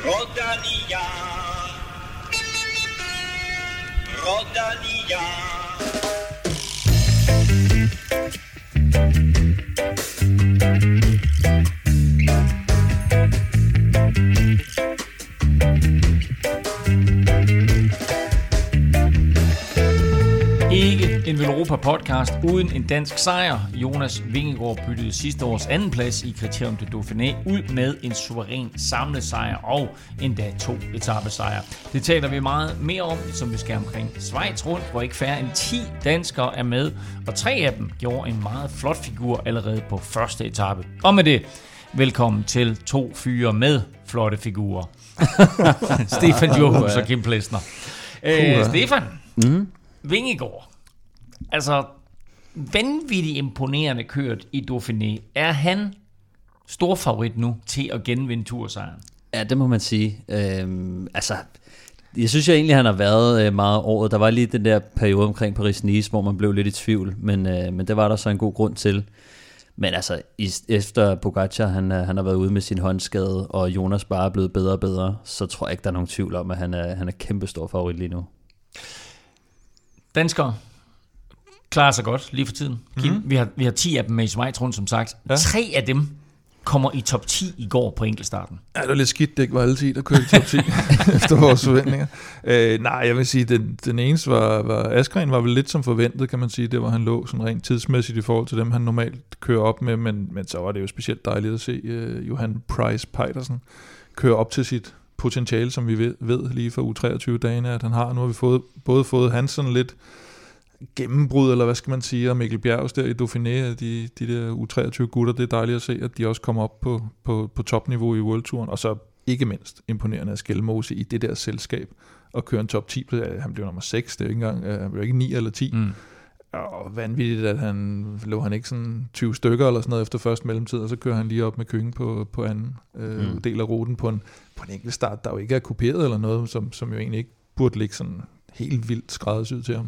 Rodania. Rodania. Ikke en Velropa-podcast uden en dansk sejr. Jonas Vingegaard byttede sidste års andenplads i Criterium du Dauphiné ud med en suveræn samlet sejr og endda 2 etapesejre. Det taler vi meget mere om, som vi skal omkring Schweiz rundt, hvor ikke færre end 10 danskere er med, og 3 af dem gjorde en meget flot figur allerede på første etape. Og med det, velkommen til 2 fyre med flotte figurer. Stefan Johus og Kim Plesner. Stefan, Vingegaard, altså vanvittigt imponerende kørt i Dauphiné. Er han stor favorit nu til at genvinde tursejren? Ja, det må man sige. Jeg synes egentlig, han har været meget året. Der var lige den der periode omkring Paris-Nice, hvor man blev lidt i tvivl, men det var der så en god grund til. Men altså, efter Pogacar, han har været ude med sin håndskade, og Jonas bare er blevet bedre og bedre, så tror jeg ikke, der er nogen tvivl om, at han er kæmpe stor favorit lige nu. Danskere klarer sig godt lige for tiden. Kim, vi har 10 af dem med i Schweiz rundt, som sagt. Ja. 3 af dem kommer i top 10 i går på enkeltstarten. Ja, det var lidt skidt, det ikke var alle 10, der kørte i top 10 efter vores forventninger. Nej, jeg vil sige, den eneste var Askren var vel lidt som forventet, kan man sige. Det var han lå sådan rent tidsmæssigt i forhold til dem, han normalt kører op med, men så var det jo specielt dejligt at se Johan Pryce Peitersen køre op til sit potentiale, som vi ved lige for U23-dagene, at han har. Nu har vi både fået hans sådan lidt gennembrud, eller hvad skal man sige, og Mikkel Bjergs der i Dauphiné, de der U23-gutter, det er dejligt at se, at de også kommer op på topniveau i World-touren, og så ikke mindst imponerende at Skelmose i det der selskab, og køre en top 10, han blev nummer 6, det er jo ikke engang, han blev ikke 9 eller 10, og vanvittigt, at han ikke sådan 20 stykker eller sådan noget efter første mellemtid, og så kører han lige op med Køng på anden del af ruten på en enkelt start, der jo ikke er kuperet eller noget, som jo egentlig ikke burde ligge sådan helt vildt skræddersyet til ham.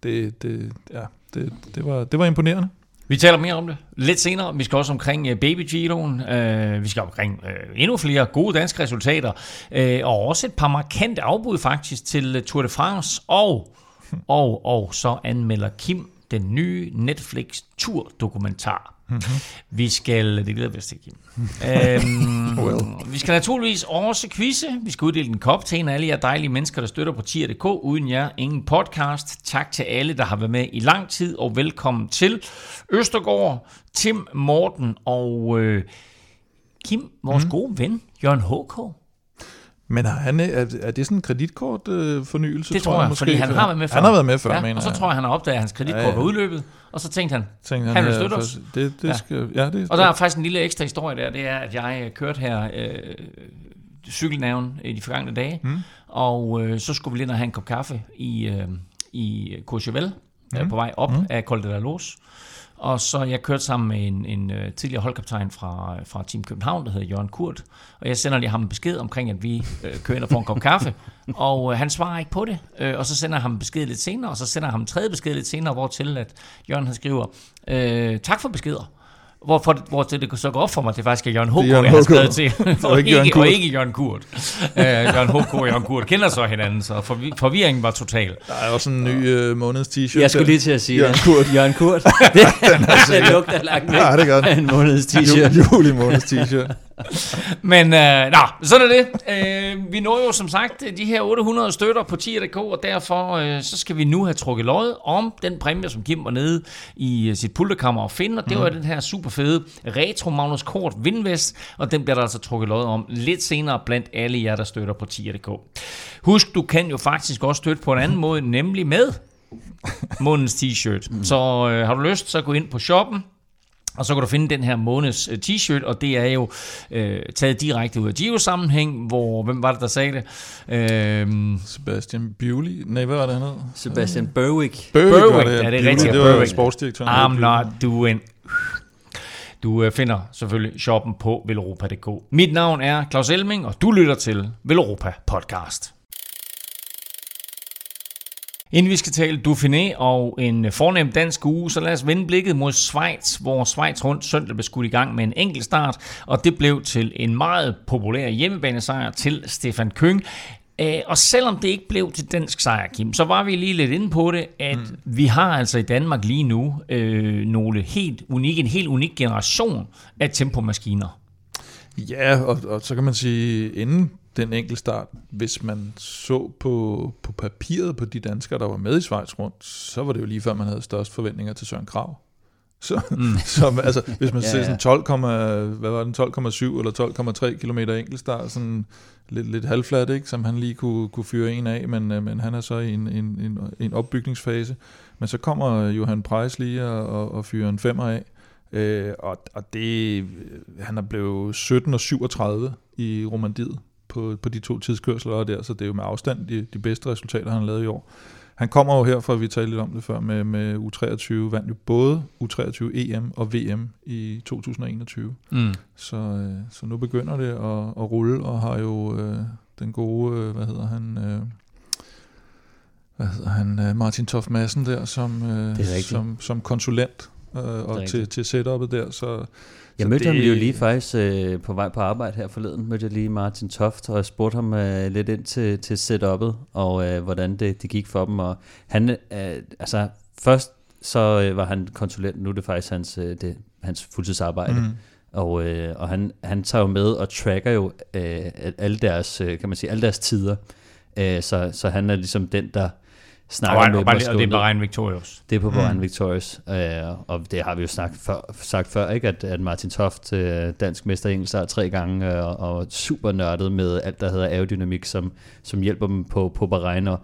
Det var imponerende. Vi taler mere om det lidt senere. Vi skal også omkring Baby Giroen. Vi skal omkring endnu flere gode danske resultater. Og også et par markante afbud faktisk til Tour de France. Og så anmelder Kim den nye Netflix Tour-dokumentar. Vi skal... Det glæder vi os til, Kim. Vi skal naturligvis også quizze. Vi skal uddele en kop til en af alle jer dejlige mennesker, der støtter på tier.dk. Uden jer, ingen podcast. Tak til alle, der har været med i lang tid, og velkommen til Østergaard, Tim, Morten og Kim, vores gode ven, Jørgen H.K. Men er det sådan en kreditkortfornyelse? Det tror jeg, fordi han har været med før. Han har været med før, ja, mener og så tror jeg, han har opdaget, at hans kreditkort var udløbet, og så tænkte han vil støtte os. Og der er faktisk en lille ekstra historie der, det er, at jeg kørte her cykelnerven i de forgangne dage, og så skulle vi lige have en kop kaffe i Courchevel, på vej op af Col de la Loze. Og så jeg kørte sammen med en tidligere holdkaptajn fra Team København, der hedder Jørgen Kurt. Og jeg sender lige ham en besked omkring, at vi kører ind og får en kop kaffe. Og han svarer ikke på det. Og så sender jeg ham en besked lidt senere, og så sender jeg ham en tredje besked lidt senere, hvortil at Jørgen han skriver, tak for beskeder. Hvor det så går op for mig, det faktisk er Jørgen H.K., jeg har skrevet til, og ikke Jørgen Kurt. Jørgen H.K. og Jørgen Kurt kender så hinanden, så forvirringen var total. Der er også en ny måneds t-shirt. Jeg skulle lige til at sige Jørgen Kurt. Den lugter langt væk. Ja, det gør en måneds t-shirt. Juli måneds t-shirt. Men sådan er det. Vi når jo som sagt de her 800 støtter på tier.dk, og derfor så skal vi nu have trukket lod om den præmie, som Kim var nede i sit pulterkammer og finde, og det var den her super fede Retro Magnus Kort Vindvest, og den bliver der altså trukket lod om lidt senere blandt alle jer, der støtter på tier.dk. Husk, du kan jo faktisk også støtte på en anden måde, nemlig med månedens t-shirt. Så har du lyst, så gå ind på shoppen, og så kan du finde den her måneds t-shirt, og det er jo taget direkte ud af Giro-sammenhæng, hvor, hvem var det, der sagde det? Sebastian Bewley? Nej, hvad var det, han hed? Sebastian Berwick. Berwick, ja, det er rigtigt. Det var sportsdirektøren. I'm not doing... Du finder selvfølgelig shoppen på velropa.dk. Mit navn er Claus Elming, og du lytter til Velropa Podcast. Inden vi skal tale Dauphiné og en fornem dansk uge, så lad os vende blikket mod Schweiz, hvor Schweiz rundt søndag blev skudt i gang med en enkelt start, og det blev til en meget populær hjemmebanesejr til Stefan Küng. Og selvom det ikke blev til dansk sejr, Kim, så var vi lige lidt inde på det, at vi har altså i Danmark lige nu en helt unik generation af tempomaskiner. Ja, og så kan man sige, inden den enkelte start, hvis man så på papiret på de danskere, der var med i Schweiz rundt, så var det jo lige før, man havde størst forventninger til Søren Kragh. Så altså, hvis man ser sådan 12,7 eller 12,3 kilometer enkeltstart, sådan lidt halvfladt, ikke, som han lige kunne fyre en af, men han er så i en opbygningsfase. Men så kommer Johan Preis lige og fyrer en 5'er af, og det, han er blevet 17 og 37 i Romandiet på de 2 tidskørsler der, så det er jo med afstand de bedste resultater, han har lavet i år. Han kommer jo herfra, vi talte lidt om det før, med U23, vandt jo både U23 EM og VM i 2021. Så nu begynder det at rulle, og har jo den gode, Martin Toft Madsen der, som konsulent og til setupet der, så jeg mødte ham jo lige faktisk på vej på arbejde her forleden, mødte jeg lige Martin Toft, og jeg spurgte ham lidt ind til setupet, og hvordan det gik for dem, og han, altså først så var han konsulent, nu er det faktisk hans fuldtidsarbejde, og han tager jo med og tracker jo alle deres, kan man sige, alle deres tider, så han er ligesom den, der snakker med dem. Og det er Bahrain Victorious. Det er på Bahrain Victorious, og det har vi jo sagt før, ikke? At Martin Toft, dansk mester i engelsk, 3 gange, og super nørdet med alt, der hedder aerodynamik, som hjælper dem på Bahrain, og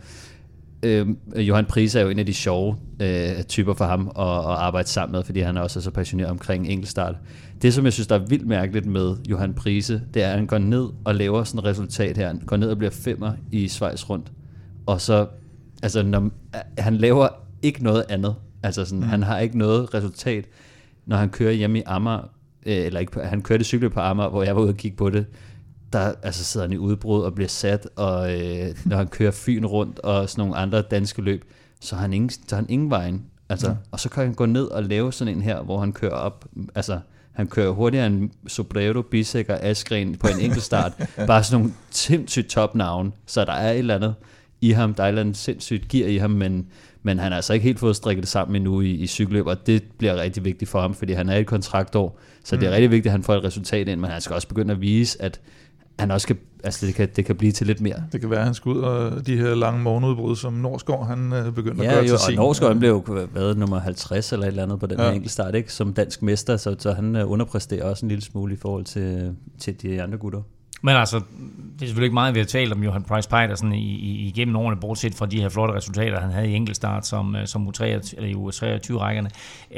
Johan Preis er jo en af de sjove typer for ham at arbejde sammen med, fordi han også er så passioneret omkring enkeltstart. Det, som jeg synes, der er vildt mærkeligt med Johan Preis, det er, at han går ned og laver sådan et resultat her. Han går ned og bliver 5'er i Schweiz rundt, og så altså, han laver ikke noget andet. Altså sådan, han har ikke noget resultat, når han kører hjemme i Amager, eller ikke, han kørte cykle på Amager, hvor jeg var ude og kigge på det. Der altså, sidder han i udbrud og bliver sat, og når han kører Fyn rundt og sådan nogle andre danske løb, så har han ingen vejen. Altså, og så kan han gå ned og lave sådan en her, hvor han kører op. Altså, han kører hurtigere end Sobrero, Bisek og Askren på en enkelt start. Bare sådan nogle sindssygt topnavn, så der er et eller andet i ham, der er et eller andet sindssygt gear i ham, men han har altså ikke helt fået strikket det sammen endnu i cykelløb, og det bliver rigtig vigtigt for ham, fordi han er i et kontraktår, så det er rigtig vigtigt, at han får et resultat ind, men han skal også begynde at vise, at han også kan, altså det kan blive til lidt mere. Det kan være, at han skal ud og de her lange morgenudbrud, som Norsgaard, han begynder at gøre til sin. Ja, og Norsgaard blev jo været nummer 50 eller et eller andet på den enkelte start, ikke? Som dansk mester, så han underpræsterer også en lille smule i forhold til de andre gutter. Men altså, det er selvfølgelig ikke meget, vi har talt om Johan Preis Pejdersen igennem årene, bortset fra de her flotte resultater, han havde i enkeltstart som U23, eller i U23-rækkerne.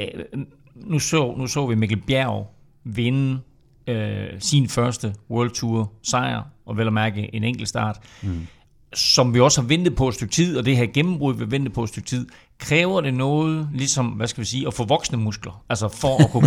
Nu så vi Mikkel Bjerg vinde sin første World Tour sejr, og vel at mærke en enkeltstart, som vi også har ventet på et stykke tid, og det her gennembrud, vi har ventet på et stykke tid, kræver det noget, ligesom, hvad skal vi sige, at få voksne muskler, altså for at kunne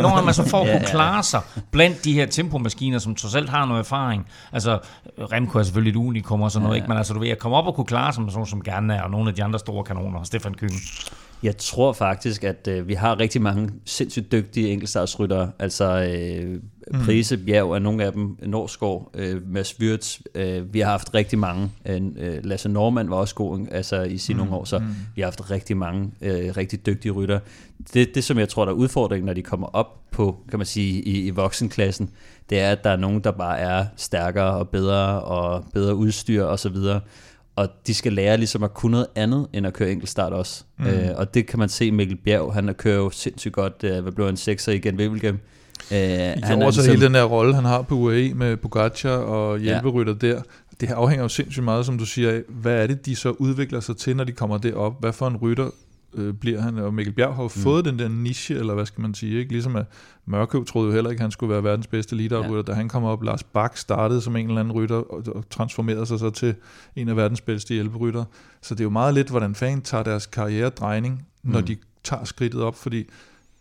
klare sig blandt de her tempomaskiner, som trods alt har noget erfaring. Altså, Remco er selvfølgelig et unikum og sådan noget, ikke? Men altså, du ved, at komme op og kunne klare sig med sådan som gerne er, og nogle af de andre store kanoner, Stefan Küng. Jeg tror faktisk, at vi har rigtig mange sindssygt dygtige enkeltstartsryttere. Altså Prise, Bjerg er nogle af dem, Norsgaard, Mads Wirtz. Vi har haft rigtig mange. Lasse Norman var også god altså, i sine nogle år, så vi har haft rigtig mange rigtig dygtige ryttere. Det, som jeg tror, der er udfordringen, når de kommer op på, kan man sige, i voksenklassen, det er, at der er nogen, der bare er stærkere og bedre udstyr og så videre. Og de skal lære ligesom at kunne noget andet, end at køre enkeltstart også. Og det kan man se, Mikkel Bjerg, han kører jo sindssygt godt, hvad blev en 6'er igen, Wevelgem. Han er også ligesom hele den der rolle, han har på UAE med Pogacar og hjælperytter der. Det her afhænger jo sindssygt meget, som du siger, af, hvad er det, de så udvikler sig til, når de kommer derop? Hvad for en rytter bliver han? Og Mikkel Bjerg har jo fået den der niche, eller hvad skal man sige, ikke? Ligesom at Mørkøv troede jo heller ikke, at han skulle være verdens bedste lead-out-rytter. Da han kom op, Lars Bak startede som en eller anden rytter og transformerede sig så til en af verdens bedste hjælperytter. Så det er jo meget lidt, hvordan fanden tager deres karrieredrejning, når de tager skridtet op, fordi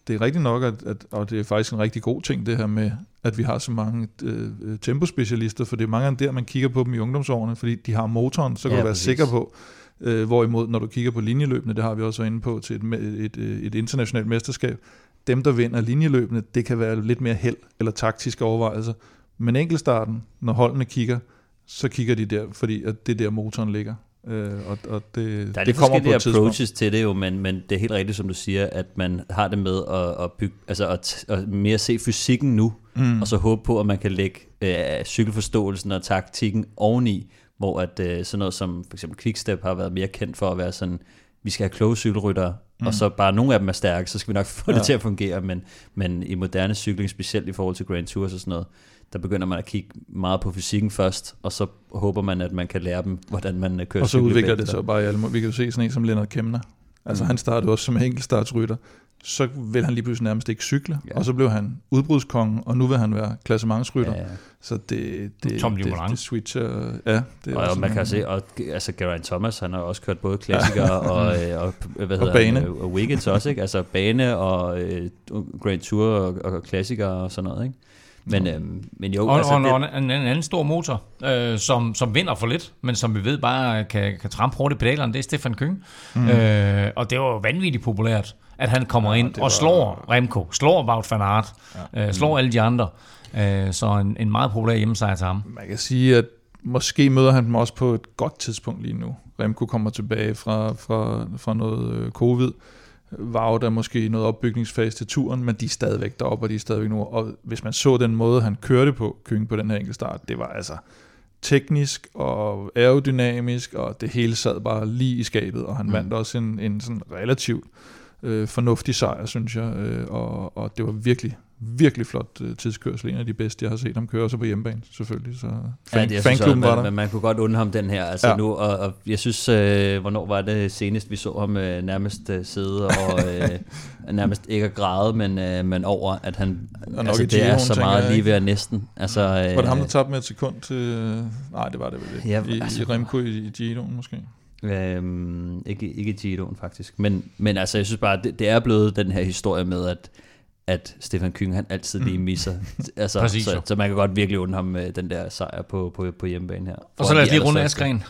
det er rigtigt nok, og det er faktisk en rigtig god ting, det her med, at vi har så mange tempospecialister, for det er mange af dem der, man kigger på dem i ungdomsårene, fordi de har motoren, så kan du være sikker på, hvorimod når du kigger på linjeløbene, det har vi også inde på til et internationalt mesterskab, dem der vinder linjeløbene, det kan være lidt mere held eller taktiske overvejelser, men enkeltstarten, når holdene kigger, så kigger de der, fordi at det der motoren ligger. Og det, der er det kommer på et tidspunkt. Approaches til det jo, men det er helt rigtigt, som du siger, at man har det med at bygge, altså at mere se fysikken nu, og så håbe på, at man kan lægge cykelforståelsen og taktikken oveni, hvor at sådan noget som for eksempel Quickstep har været mere kendt for at være sådan, vi skal have kloge cykelryttere, og så bare nogle af dem er stærke, så skal vi nok få det til at fungere, men i moderne cykling, specielt i forhold til Grand Tours og sådan noget, der begynder man at kigge meget på fysikken først, og så håber man, at man kan lære dem, hvordan man kører. Og så udvikler det så bare i alle. Vi kan jo se sådan en som Lennart Kemner. Altså han startede også som enkeltstartsrytter. Så vil han lige pludselig nærmest ikke cykle, og så blev han udbrudskongen, og nu vil han være klassementsrytter. Ja. Så det switcher. Ja, det er og man kan se, og altså Geraint Thomas, han har også kørt både klassikere og bane. Og weekends også, ikke? Altså bane og Grand Tour og klassikere og sådan noget, ikke? Men jo, og en anden stor motor, som vinder for lidt, men som vi ved bare kan trampe hårdt i pedalerne, det er Stefan Küng. Og det var jo vanvittigt populært, at han kommer ind og slår Remco, slår Wout van Aert, slår alle de andre. Så en meget populær hjemmesejr til ham. Man kan sige, at måske møder han dem også på et godt tidspunkt lige nu. Remco kommer tilbage fra noget covid. Wout er måske i noget opbygningsfase til turen, men de er stadigvæk deroppe, og de er stadigvæk nu. Og hvis man så den måde, han kørte på, Küng på den her enkeltstart, det var altså teknisk og aerodynamisk, og det hele sad bare lige i skabet, og han vandt også en sådan relativt fornuftig sejr, synes jeg, og det var virkelig flot tidskørsel, en af de bedste, jeg har set ham køre, også på hjemmebane, selvfølgelig. Så fanklubben var der. Man kunne godt undre ham den her, altså nu, og jeg synes, hvornår var det senest, vi så ham nærmest sidde og nærmest ikke at græde, men over, at han, altså det er så meget lige ved at næsten. Altså, var det ham, der tabte med et sekund til, nej, det var det vel ikke, i Remco i Giroen måske? Ikke Giroen faktisk, men altså jeg synes bare, det er blevet den her historie med, at Stefan Küng, han altid lige misser. Altså, så man kan godt virkelig undre ham med den der sejr på hjemmebane her. Og så lad os lige runde Askren,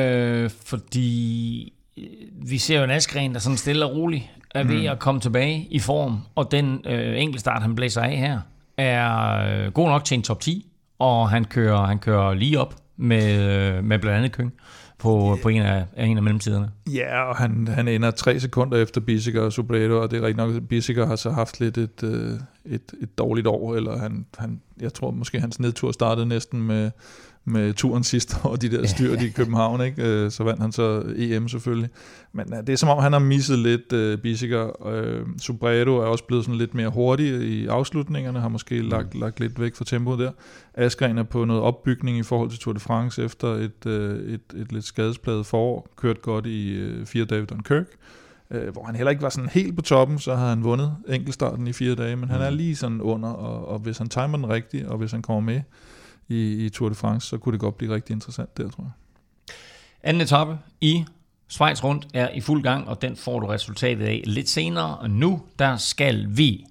fordi vi ser jo en Askren, der sådan stille og roligt er ved at komme tilbage i form, og den enkeltstart, han blæser af her, er god nok til en top 10, og han kører lige op med blandt andet Küng på en af mellemtiderne. Ja, og han ender 3 sekunder efter Bissegger og Sobrero, og det er rigtig nok, at Bissegger har så haft lidt et dårligt år, eller jeg tror måske hans nedtur startede næsten med turen sidste år, de der styrt i København, ikke? Så vandt han så EM selvfølgelig. Men det er som om, han har misset lidt Bissegger. Sobrero er også blevet sådan lidt mere hurtig i afslutningerne, har måske lagt lidt væk fra tempoet der. Askren er på noget opbygning i forhold til Tour de France efter et lidt skadespladet forår, kørt godt i 4 dage ved Dunkirk, hvor han heller ikke var sådan helt på toppen, så havde han vundet enkeltstarten i 4 dage, men han er lige sådan under, og hvis han timer den rigtigt, og hvis han kommer med i Tour de France, så kunne det godt blive rigtig interessant der, tror jeg. Anden etape i Schweiz rundt er i fuld gang, og den får du resultatet af lidt senere. Og nu, der skal vi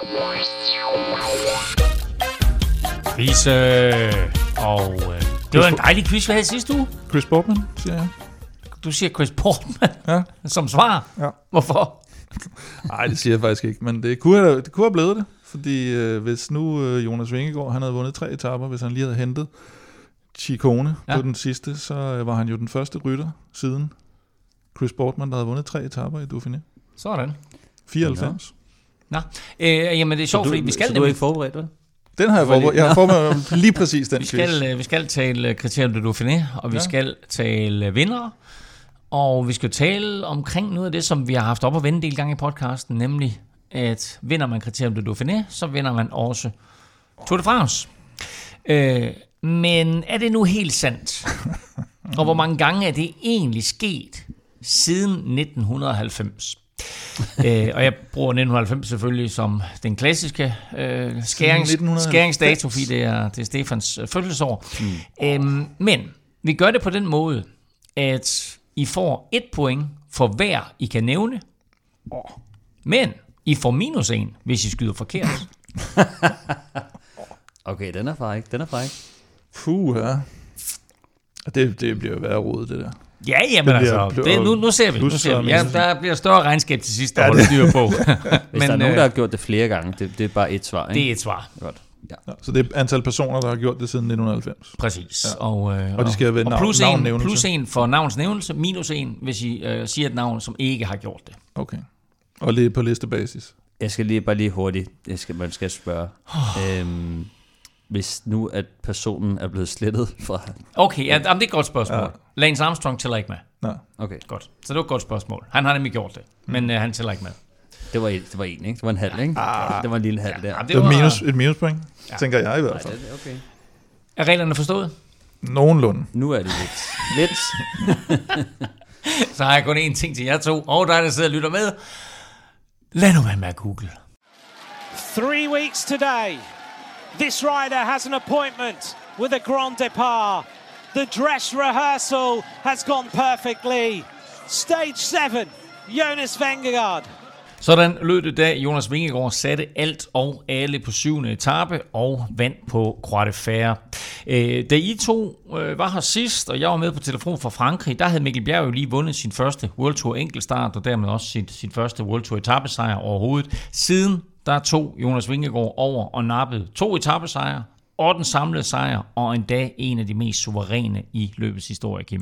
quizze. Og det var en dejlig quiz, vi havde sidste uge. Chris Portman, siger jeg. Du siger Chris Portman som svar? Ja. Hvorfor? Nej, det siger jeg faktisk ikke, men det kunne have blevet det. Fordi hvis nu Jonas Vingegaard, han havde vundet 3 etaper, hvis han lige havde hentet Ciccone på den sidste, så var han jo den første rytter siden Chris Portman, der havde vundet 3 etaper i Dauphiné. Sådan. 94. Nå, jamen det er sjovt, fordi vi skal... Så du er ikke forberedt, vel? Den har jeg forberedt. Jeg har forberedt lige præcis den vi skal tale kriterium de Dauphiné, og vi skal tale vindere, og vi skal tale omkring noget af det, som vi har haft op at vende en del gange i podcasten, nemlig at vinder man kriterium de Dauphiné, så vinder man også Tour de France. Men er det nu helt sandt? Og hvor mange gange er det egentlig sket siden 1990? Og jeg bruger 1990 selvfølgelig som den klassiske skæringsdato, fordi det er Stefans fødselsår. Men vi gør det på den måde, at I får 1 point for hver I kan nævne. Men I får -1, hvis I skyder forkert. Okay, den er fræk. Ja. Det bliver jo værre rodet, det der. Ja, jamen altså, nu ser vi. Ja, der bliver større regnskab til sidst, der holder dyr på. Hvis der er nogen, der har gjort det flere gange, det er bare et svar, ikke? Det er et svar. Godt. Ja, så det er antal personer, der har gjort det siden 1990. Præcis. Ja. Og de skal være +1 for navnsnævnelse, -1, hvis I siger et navn, som ikke har gjort det. Okay. Og lige på listebasis. Jeg skal bare lige hurtigt, man skal spørge. Hvis nu, at personen er blevet slettet fra... Okay, det er et godt spørgsmål. Ja. Lance Armstrong tæller ikke med. Ja. Okay. Godt. Så det var et godt spørgsmål. Han har nemlig gjort det, men han tæller ikke med. Det var en, ikke? Det var en halv, ikke? Det var en lille halv der. Det var et minuspoint, tænker jeg i hvert fald. Nej, okay. Er reglerne forstået? Nogenlunde. Nu er det lidt. Så har jeg kun én ting til jer to, og der sidder og lytter med. Lad nu være med at google. 3 weeks today. This rider has an appointment with a Grand Départ. The dress rehearsal has gone perfectly. Stage 7, Jonas Vingegaard. Sådan lød det, da Jonas Vingegaard satte alt og alle på 7. etape og vandt på Croix de Fer. Da I to var her sidst, og jeg var med på telefon fra Frankrig, der havde Mikkel Bjerg jo lige vundet sin første World Tour enkeltstart, og dermed også sin første World Tour etapesejr overhovedet. Siden der tog Jonas Vingegaard over og nappede 2 etapesejre og den samlede sejr, og endda en af de mest suveræne i løbets historie, Kim.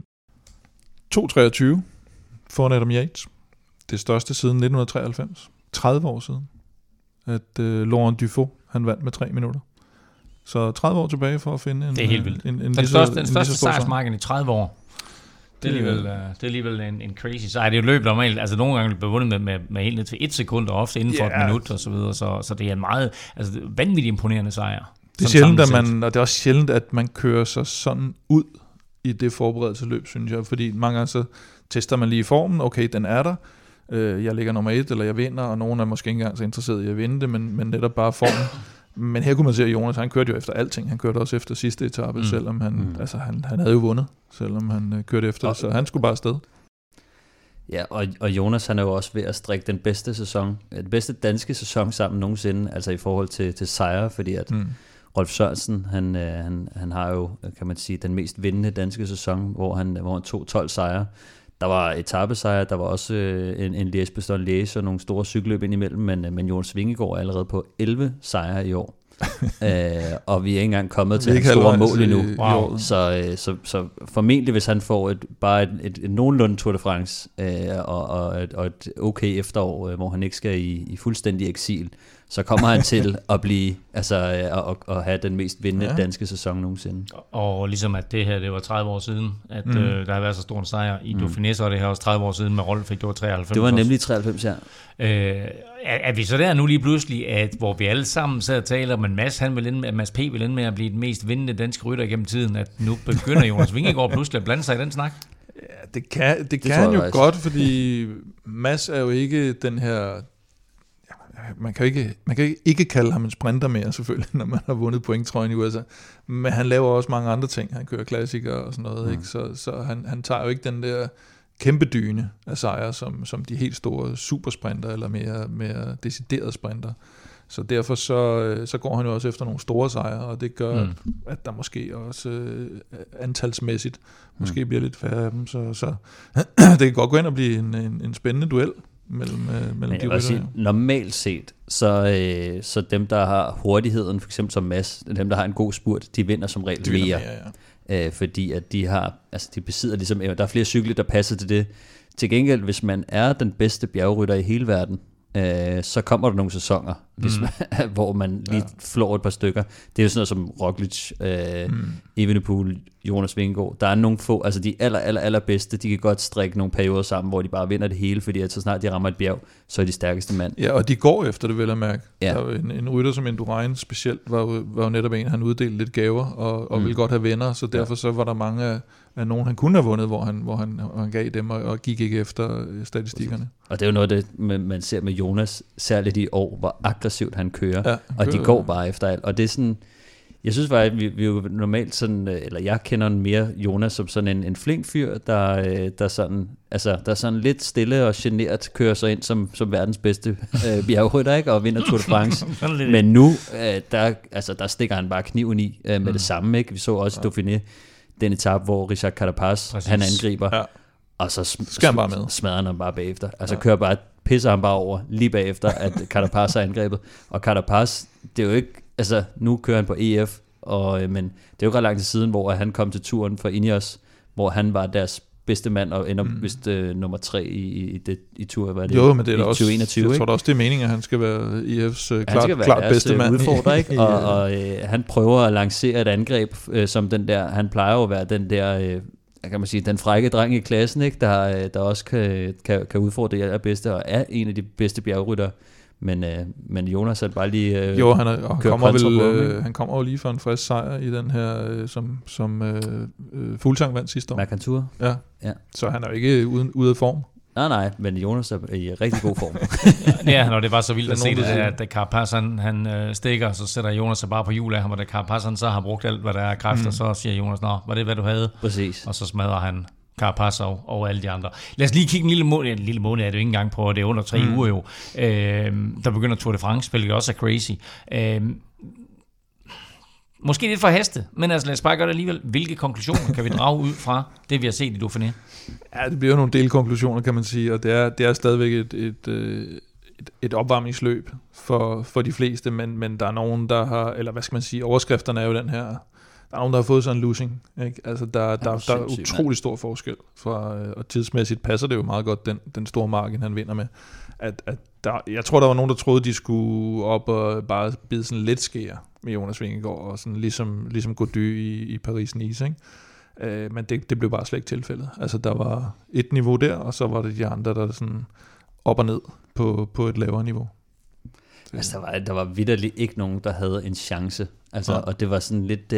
2:23 foran Adam Yates. Det største siden 1993. 30 år siden, at Laurent Dufaux, han vandt med 3 minutter. Så 30 år tilbage for at finde en... Det er helt vildt. Den største sejrsmarken i 30 år. Det er alligevel en crazy sejr. Det er jo løbet normalt. Altså nogle gange bliver vundet med helt ned til 1 sekund, og ofte inden for et minut og så videre. Så det er en meget vanvittigt imponerende sejr. Det er sjældent, og det er også sjældent, at man kører sig sådan ud i det forberedelsesløb, synes jeg. Fordi mange gange så tester man lige formen. Okay, den er der. Jeg ligger nummer 1, eller jeg vinder, og nogen er måske ikke engang så interesseret i at vinde det, men netop bare formen. Men her kunne man se, at Jonas, han kørte jo efter alting. Han kørte også efter sidste etape, selvom han havde jo vundet, selvom han kørte efter det, så han skulle bare afsted. Ja, og Jonas, han er jo også ved at strikke den bedste danske sæson sammen nogensinde, altså i forhold til sejre, fordi at Rolf Sørensen, han har jo, kan man sige, den mest vindende danske sæson, hvor han tog 12 sejre. Der var etapesejre, der var også en Liège-Bastogne-Liège og nogle store cykelløb indimellem, men Jonas Vingegaard er allerede på 11 sejre i år. Og vi er ikke engang kommet til hans store mål endnu. Wow. Så formentlig, hvis han får et nogenlunde Tour de France og et okay efterår, hvor han ikke skal i fuldstændig eksil, så kommer han til at blive at have den mest vindende danske sæson nogensinde. Og ligesom at det her, det var 30 år siden, at der har været så stor en sejr i Dauphiné, så er det her også 30 år siden med Rolf, det var 93. Det var nemlig 93, ja. Er vi så der nu lige pludselig, hvor vi alle sammen sidder og taler om, at Mads P. vil ende med at blive den mest vindende danske rytter gennem tiden, at nu begynder Jonas Vingegaard pludselig at blande sig i den snak? Ja, det kan han jo godt, fordi Mads er jo ikke den her... Man kan ikke kalde ham en sprinter mere, selvfølgelig, når man har vundet pointtrøjen i USA. Men han laver også mange andre ting. Han kører klassikere og sådan noget, ikke? Så han tager jo ikke den der kæmpe dyne af sejre, som de helt store supersprinter, eller mere deciderede sprinter. Så derfor så går han jo også efter nogle store sejre, og det gør, at der måske også antalsmæssigt måske bliver lidt færre af dem. Så det kan godt gå ind og blive en spændende duel mellem de rytter. Normalt set, så dem, der har hurtigheden, for eksempel som Mads, dem, der har en god spurt, de vinder som regel mere. Fordi at de besidder ligesom, der er flere cykler, der passer til det. Til gengæld, hvis man er den bedste bjergrytter i hele verden, så kommer der nogle sæsoner, hvor man lige flår et par stykker. Det er jo sådan noget som Roglic, Evenepoel, Jonas Vingegaard. Der er nogle få, altså de allerbedste, de kan godt strikke nogle perioder sammen, hvor de bare vinder det hele, fordi at så snart de rammer et bjerg, så er de stærkeste mand. Ja, og de går efter det, vel at mærke. Ja. Der var en rytter som Indurain specielt, var jo netop en, han uddelte lidt gaver, og ville godt have venner, så derfor så var der mange af nogen, han kunne have vundet, hvor han gav dem, og gik ikke efter statistikkerne. Og det er jo noget, det man ser med Jonas, særligt i år, hvor aggressivt han kører, og de går bare efter alt. Og det er sådan, Jeg synes faktisk, at vi jo normalt sådan, eller jeg kender mere Jonas som sådan en flink fyr, der sådan, altså der er sådan lidt stille og genert kører sig ind som verdens bedste bjergrytter, ikke, og vinder Tour de France. Men nu, der stikker han bare kniven i med det samme, ikke? Vi så også i Dauphiné den etape, hvor Richard Carapaz, han angriber, og så smadrer han bare bagefter. Altså pisser han bare over lige bagefter, at Carapaz har angrebet. Og Carapaz, det er jo ikke, altså nu kører han på EF, men det er jo ret lang tid siden, hvor han kom til turen for Ineos, hvor han var deres bedste mand, og ender vist nummer 3 i tur, hvad det? Jo, men det er i også, 2021, jeg tror da også, det er meningen, at han skal være EF's klart bedste mand. Udfordrer, ikke? Og han prøver at lancere et angreb, som den der, han plejer jo at være den der, kan man sige, den frække dreng i klassen, ikke? Der også kan udfordre det allerbedste, og er en af de bedste bjergryttere. Men Jonas er bare lige han kommer jo lige for en frisk sejr i den her som Fuglsang vandt sidste år. Mercantour. Ja. Så han er jo ikke ude af form. Nej, men Jonas er i rigtig god form. Ja, når det var så vildt at se det, at Carapaz han stikker, så sætter Jonas sig bare på hjul af ham, og da Carapaz så har brugt alt, hvad der er kræfter, så siger Jonas, nå, var det, hvad du havde? Præcis. Og så smadrer han Carapaz og alle de andre. Lad os lige kigge en lille måned er det jo ikke engang på, det er under 3 uger jo. Der begynder Tour de France, hvilket også er crazy. Måske lidt for haste, men altså lad os bare gøre det alligevel. Hvilke konklusioner kan vi drage ud fra det, vi har set i Dauphiné? Ja, det bliver jo nogle delkonklusioner, kan man sige, og det er stadigvæk et opvarmningsløb for de fleste, men der er nogen, der har, eller hvad skal man sige, overskrifterne er jo den her, der er nogen, der har fået sådan en losing, ikke? Altså der er utrolig stor forskel og tidsmæssigt passer det jo meget godt, den store margin, han vinder med. Jeg tror, der var nogen, der troede, de skulle op og bare bide sådan lidt skære med Jonas Vingegaard, og sådan ligesom Gody i Paris-Nice, ikke? Men det blev bare slet ikke tilfældet. Altså der var et niveau der, og så var det de andre, der sådan op og ned på et lavere niveau. Altså der var vitterligt ikke nogen, der havde en chance. Altså, og det var sådan lidt...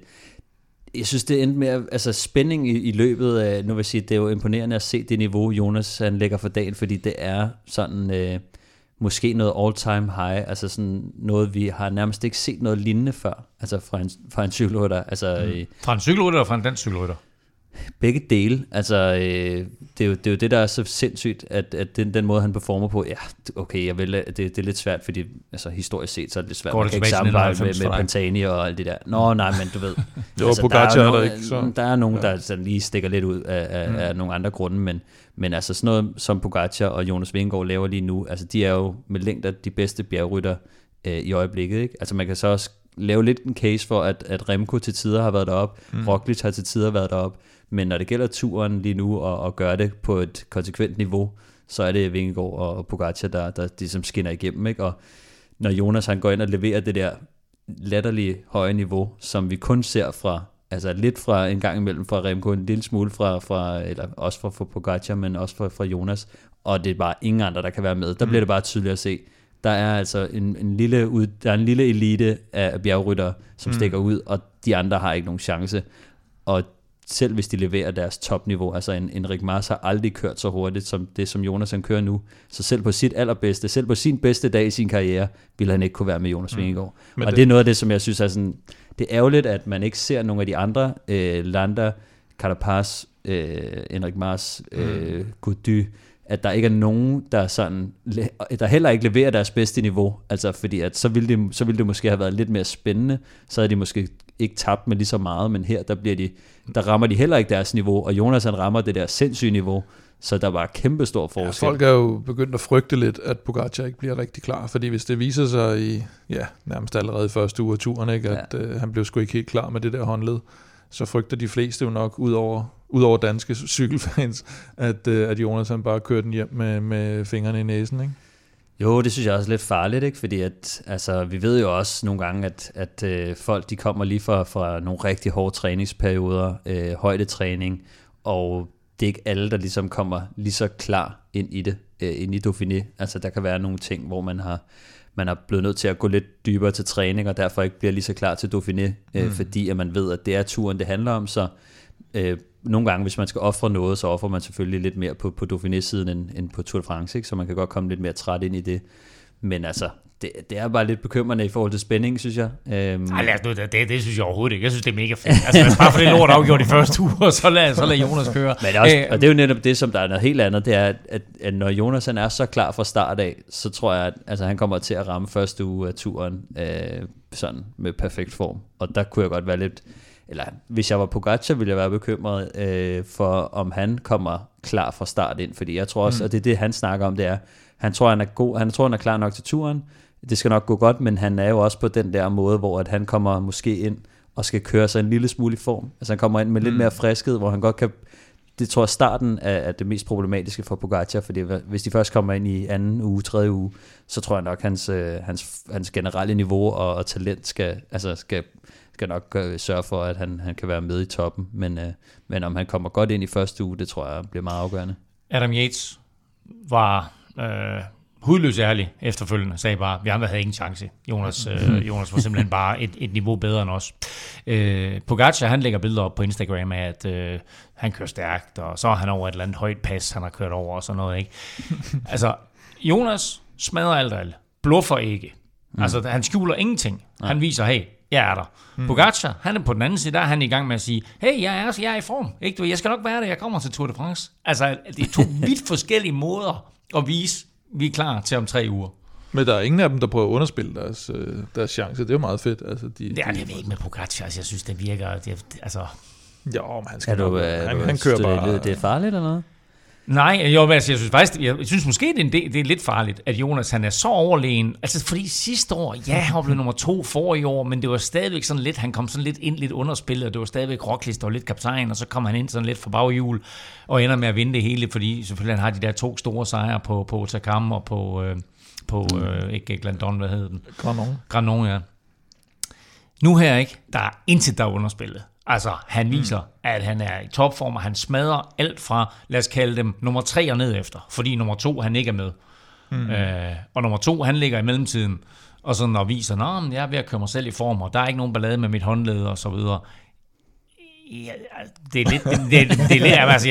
jeg synes, det endte med... Altså spænding i løbet... nu vil jeg sige, det er jo imponerende at se det niveau, Jonas han lægger for dagen, fordi det er sådan... måske noget all-time high, altså sådan noget, vi har nærmest ikke set noget lignende før, altså fra en cykelrytter. Altså, fra en cykelrytter og fra en dansk cykelrytter? Begge dele, altså det er jo det, der er så sindssygt, at den måde, han performer på, ja, okay, det er lidt svært, fordi altså, historisk set, så er det lidt svært, man kan ikke sammenligne med Pantani og alt det der. Nej, men du ved, altså, der er nogen, der sådan lige stikker lidt ud af nogle andre grunde, men altså sådan noget, som Pogacar og Jonas Vingegaard laver lige nu, altså de er jo med længder de bedste bjergrytter i øjeblikket, ikke? Altså man kan så også lave lidt en case for, at Remco til tider har været deroppe, Roglic har til tider været deroppe, men når det gælder turen lige nu og gøre det på et konsekvent niveau, så er det Vingegaard og Pogacar, der ligesom skinner igennem, ikke? Og når Jonas han går ind og leverer det der latterlige høje niveau, som vi kun ser fra, altså lidt fra en gang imellem fra Remco, en lille smule fra eller også fra Pogacar, men også fra Jonas, og det er bare ingen andre, der kan være med. Der bliver det bare tydeligt at se. Der er altså en lille elite af bjergryttere, som stikker ud, og de andre har ikke nogen chance. Og selv hvis de leverer deres topniveau, altså en Rick Mars har aldrig kørt så hurtigt som det, som Jonas han kører nu. Så selv på sit allerbedste, selv på sin bedste dag i sin karriere, ville han ikke kunne være med Jonas Vingegaard. Og det er noget af det, som jeg synes er sådan, det er ærgerligt, at man ikke ser nogle af de andre, Landa, Carapaz, Enric Mas, Gody, at der ikke er nogen, der heller ikke leverer deres bedste niveau, altså fordi at så ville det måske have været lidt mere spændende, så havde de måske ikke tabt med lige så meget, men her der rammer de heller ikke deres niveau, og Jonas han rammer det der sindssyge niveau, så der var kæmpe stor forskel. Ja, folk er jo begyndt at frygte lidt, at Pogacar ikke bliver rigtig klar, fordi hvis det viser sig i nærmest allerede i første uge af turen, ikke, at han blev sgu ikke helt klar med det der håndled, så frygter de fleste jo nok, udover danske cykelfans, at Jonas han bare kører den hjem med fingrene i næsen, ikke? Jo, det synes jeg også er lidt farligt, ikke? Fordi at, altså, vi ved jo også nogle gange, at folk de kommer lige fra nogle rigtig hårde træningsperioder, højdetræning, og det er ikke alle, der ligesom kommer lige så klar ind i det, ind i Dauphiné. Altså der kan være nogle ting, hvor man er blevet nødt til at gå lidt dybere til træning, og derfor ikke bliver lige så klar til Dauphiné, fordi at man ved, at det er turen, det handler om, så nogle gange, hvis man skal ofre noget, så offrer man selvfølgelig lidt mere på Dauphiné-siden end på Tour de France, ikke? Så man kan godt komme lidt mere træt ind i det. Men altså, det er bare lidt bekymrende i forhold til spænding, synes jeg. Det synes jeg overhovedet ikke. Jeg synes, det er mega fedt. Altså, bare for det lort afgjort i første uge, og så lad Jonas køre. Men det er også, og det er jo netop det, som der er noget helt andet, det er, at når Jonas han er så klar fra start af, så tror jeg, at han kommer til at ramme første uge af turen sådan med perfekt form. Og der kunne jeg godt være lidt... Eller hvis jeg var Pogačar, ville jeg være bekymret for, om han kommer klar fra start ind. Fordi jeg tror også, at det er det, han snakker om, det er, han tror, han er god, han tror, han er klar nok til turen. Det skal nok gå godt, men han er jo også på den der måde, hvor at han kommer måske ind og skal køre sig en lille smule i form. Altså han kommer ind med lidt mere friskhed, hvor han godt kan... Det tror jeg starten er det mest problematiske for Pogačar, fordi hvis de først kommer ind i anden uge, tredje uge, så tror jeg nok, hans generelle niveau og talent skal nok sørge for, at han kan være med i toppen. Men om han kommer godt ind i første uge, det tror jeg bliver meget afgørende. Adam Yates var hudløs ærlig efterfølgende, sagde bare, vi andre havde ingen chance. Jonas var simpelthen bare et niveau bedre end os. Pogačar, han lægger billeder op på Instagram af, at han kører stærkt, og så er han over et eller andet højt pas, han har kørt over og sådan noget, ikke? Altså, Jonas smadrer alt og alt. Bluffer ikke. Altså, han skjuler ingenting. Han viser, hey, jeg er der. Pogačar, han er på den anden side, der er han i gang med at sige, hey, jeg er i form. Ikke? Jeg skal nok være der, jeg kommer til Tour de France. Altså, det er to vidt forskellige måder at vise, vi er klar til om 3 uger. Men der er ingen af dem, der prøver at underspille deres chance. Det er jo meget fedt. Altså, det er ikke med Pogačar. Altså, jeg synes, det virker... Jo, men han skal han kører bare... Det er farligt eller noget? Nej, jeg synes måske, det er lidt farligt, at Jonas han er så overlegen. Altså, fordi sidste år, han blev nummer 2 for i år, men det var stadigvæk sådan lidt, han kom sådan lidt ind, lidt underspillet, og det var stadigvæk Roglic, der var lidt kaptajn, og så kom han ind sådan lidt for baghjul, og ender med at vinde det hele, fordi selvfølgelig han har de der 2 store sejre på Takam og på ikke Glandon, hvad hed den? Granon, ja. Nu her, ikke? Der er intet, der er underspillet. Altså, han viser, at han er i topform, og han smadrer alt fra, lad os kalde dem, nummer 3 og ned efter, fordi nummer 2, han ikke er med. Og nummer 2, han ligger i mellemtiden, og sådan og viser, jeg er ved at køre mig selv i form, og der er ikke nogen ballade med mit håndled, og så videre. Ja, det er lidt, altså,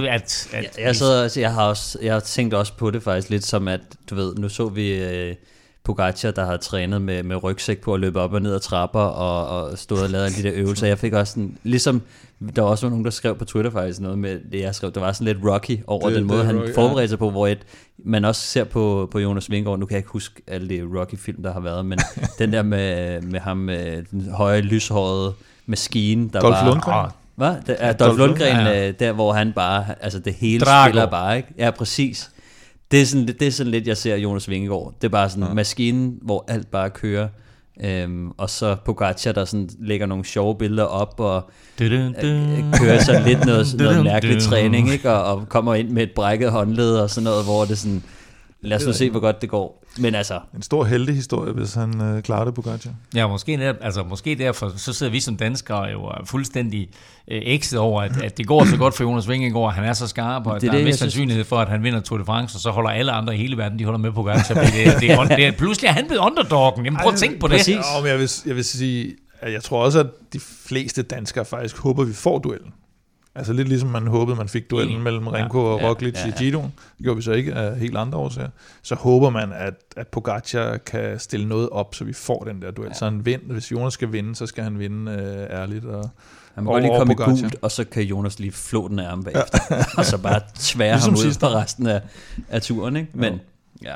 jeg har tænkt også på det faktisk lidt som, at, du ved, nu så vi... Pogačar, der har trænet med rygsæk på at løbe op og ned ad trapper og stået og lavet alle de der øvelser. Jeg fik også sådan, ligesom der var også nogen, der skrev på Twitter faktisk noget med det, jeg skrev. Der var sådan lidt Rocky over den måde, han forberedte sig på, hvor man også ser på Jonas Vingegaard. Nu kan jeg ikke huske alle de Rocky-film, der har været, men den der med ham med den høje, lyshårede maskine, der Dolph Lundgren. Hvad? Dolph Lundgren, der hvor han bare, altså det hele spiller bare, ikke? Ja, præcis. Det er sådan lidt, jeg ser Jonas Vingegaard. Det er bare sådan maskinen, hvor alt bare kører. Og så Pogačar, der sådan lægger nogle sjove billeder op og kører sådan lidt noget mærkelig træning, ikke? Og kommer ind med et brækket håndled og sådan noget, hvor det sådan, lad os nu se, hvor godt det går. Men altså... En stor heldig historie, hvis han klarer det, Pogačar. Ja, måske derfor, så sidder vi som danskere jo fuldstændig ekset over, at det går så godt for Jonas Vingegaard, og han er så skarp, og der er en vis sandsynlighed for, at han vinder Tour de France, og så holder alle andre i hele verden, de holder med Pogačar. Pludselig er han blevet underdoggen. Jamen prøv at tænke på det. Ja, jeg vil sige, at jeg tror også, at de fleste danskere faktisk håber, vi får duellen. Altså lidt ligesom man håbede, man fik duellen mellem Renko og Roglic i Giroen. Det gjorde vi så ikke af helt andre årsager. Så håber man, at Pogačar kan stille noget op, så vi får den der duel. Så han vinder. Hvis Jonas skal vinde, så skal han vinde ærligt. Han må godt lige komme i gult, og så kan Jonas lige flå den af ham bagefter. Og så bare tvære ham ud på resten af turen. Ikke? Men ja.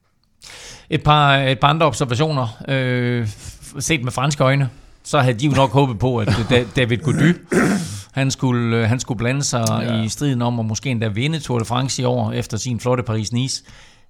Et par andre observationer. Set med franske øjne, så havde de jo nok håbet på, at David Gaudu, han skulle blande sig i striden om at måske endda vinde Tour de France i år efter sin flotte Paris-Nice.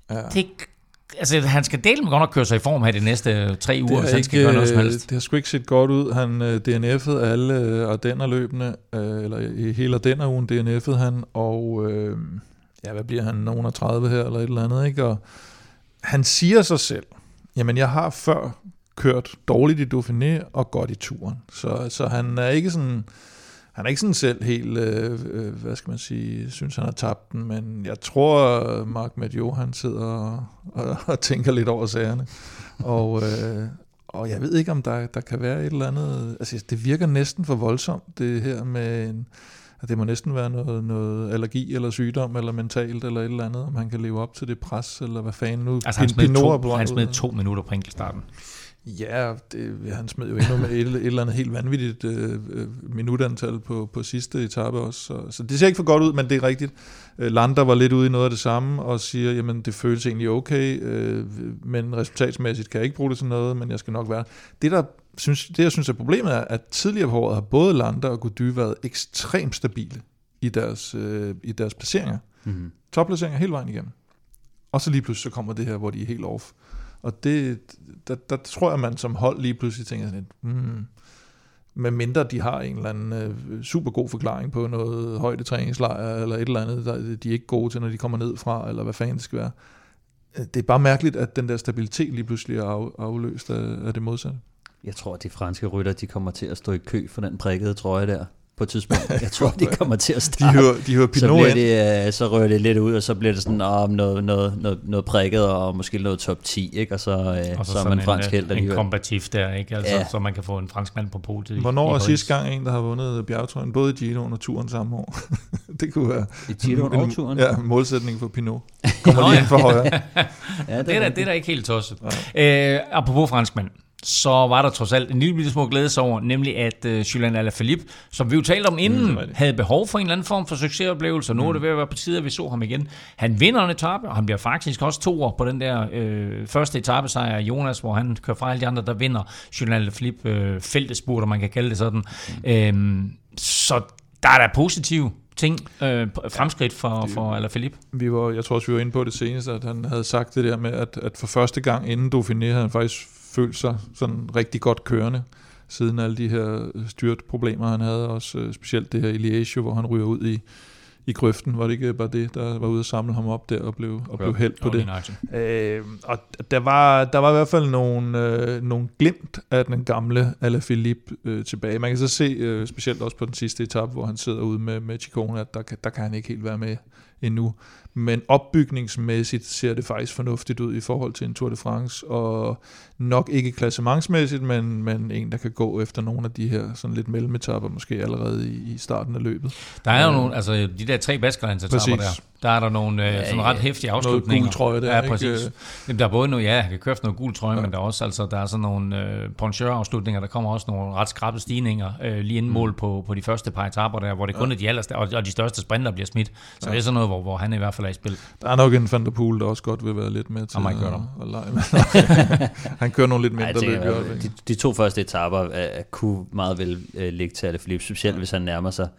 Ja. Han skal dele med godt nok køre sig i form her de næste 3 uger, så han skal gøre noget som helst. Det har sgu ikke set godt ud. Han DNF'ede alle Ardenner-løbene, eller i hele Ardenner-ugen DNF'ede han, og hvad bliver han, nogen af 30 her, eller et eller andet, ikke? Og han siger sig selv, jamen jeg har før kørt dårligt i Dauphiné og godt i turen. Så han er ikke sådan... Han er ikke sådan selv helt, hvad skal man sige, synes han har tabt den, men jeg tror, Marc Madiot, han sidder og tænker lidt over sagerne. Og jeg ved ikke, om der kan være et eller andet... Altså, det virker næsten for voldsomt, det her med at det må næsten være noget allergi eller sygdom eller mentalt eller et eller andet, om han kan leve op til det pres, eller hvad fanden nu. Altså han smed 2 minutter på enkeltstarten. Ja, han smed jo endnu med et eller andet helt vanvittigt minutantal på sidste etape også. Så det ser ikke for godt ud, men det er rigtigt. Landa var lidt ude i noget af det samme og siger, jamen det føles egentlig okay, men resultatsmæssigt kan jeg ikke bruge det til noget, men jeg skal nok være. Det jeg synes er problemet er, at tidligere på året har både Landa og Gody været ekstremt stabile i deres placeringer. Mm-hmm. Topplaceringer hele vejen igennem. Og så lige pludselig så kommer det her, hvor de er helt off. Og der tror jeg, man som hold lige pludselig tænker sådan med mindre de har en eller anden super god forklaring på noget højdetræningslejr eller et eller andet, de er ikke gode til, når de kommer ned fra, eller hvad fanden det skal være. Det er bare mærkeligt, at den der stabilitet lige pludselig er afløst af det modsatte. Jeg tror, at de franske rytter, de kommer til at stå i kø for den prikkede trøje der på et tidspunkt. Jeg tror, de kommer til at starte. De hører Pinot ind. Så rører det lidt ud, og så bliver det sådan noget prikket, og måske noget top 10, ikke? Og så er man fransk held. En kombativ der, ikke? Altså, ja. Så man kan få en fransk mand på podiet. Hvornår er sidste gang en, der har vundet bjergtrøjen, både i Giroen og turen samme år? Det kunne være i Giroen og turen? Ja, målsætning for Pinot. Kommer lige ind for højre. Ja, det er da ikke helt tosset. Apropos franskmand, så var der trods alt en lille små glædes over, nemlig at Julian Alaphilippe, som vi jo talte om inden, havde behov for en eller anden form for succesoplevelse, og nu er det ved at være på tide, at vi så ham igen. Han vinder en etape, og han bliver faktisk også 2 år på den der første etapesejr af Jonas, hvor han kører fra alle de andre, der vinder Julian Alaphilippe feltespurt, man kan kalde det sådan. Så der er der positive ting, fremskridt for Alaphilippe. Jeg tror også, vi var inde på det seneste, at han havde sagt det der med, at for første gang inden Dauphiné havde han faktisk følt sig sådan rigtig godt kørende, siden alle de her styrtproblemer, han havde også, specielt det her i Liège, hvor han ryger ud i grøften. Var det ikke bare det, der var ude at samle ham op der og blev hældt på det? Og der var i hvert fald nogle glimt af den gamle Alaphilippe tilbage. Man kan så se, specielt også på den sidste etape, hvor han sidder ude med Ciccone, at der kan han ikke helt være med endnu. Men opbygningsmæssigt ser det faktisk fornuftigt ud i forhold til en Tour de France, og nok ikke klassementsmæssigt, men en, der kan gå efter nogle af de her sådan lidt mellemetapper, måske allerede i starten af løbet. Der er jo nogle, altså de der 3 Baskerlands-etapper der er der nogle sådan ret hæftige afslutninger. Noget gul trøje der, ja, præcis. Jamen, der er både noget, han kan køre noget gul trøje, men der er også der er sådan nogle poncheur-afslutninger, der kommer også nogle ret skrappe stigninger lige inden mål på de første par etaper der, hvor det kun er de allerste, og de største sprinter bliver smidt. Så det er sådan noget, hvor han i hvert fald er i spil. Der er nok en Van der Poel, der også godt vil være lidt med til at lege. Han kører nogle lidt mindre løb. De 2 første etaper kunne meget vel ligge til Alaphilippe, specielt hvis han nærmer sig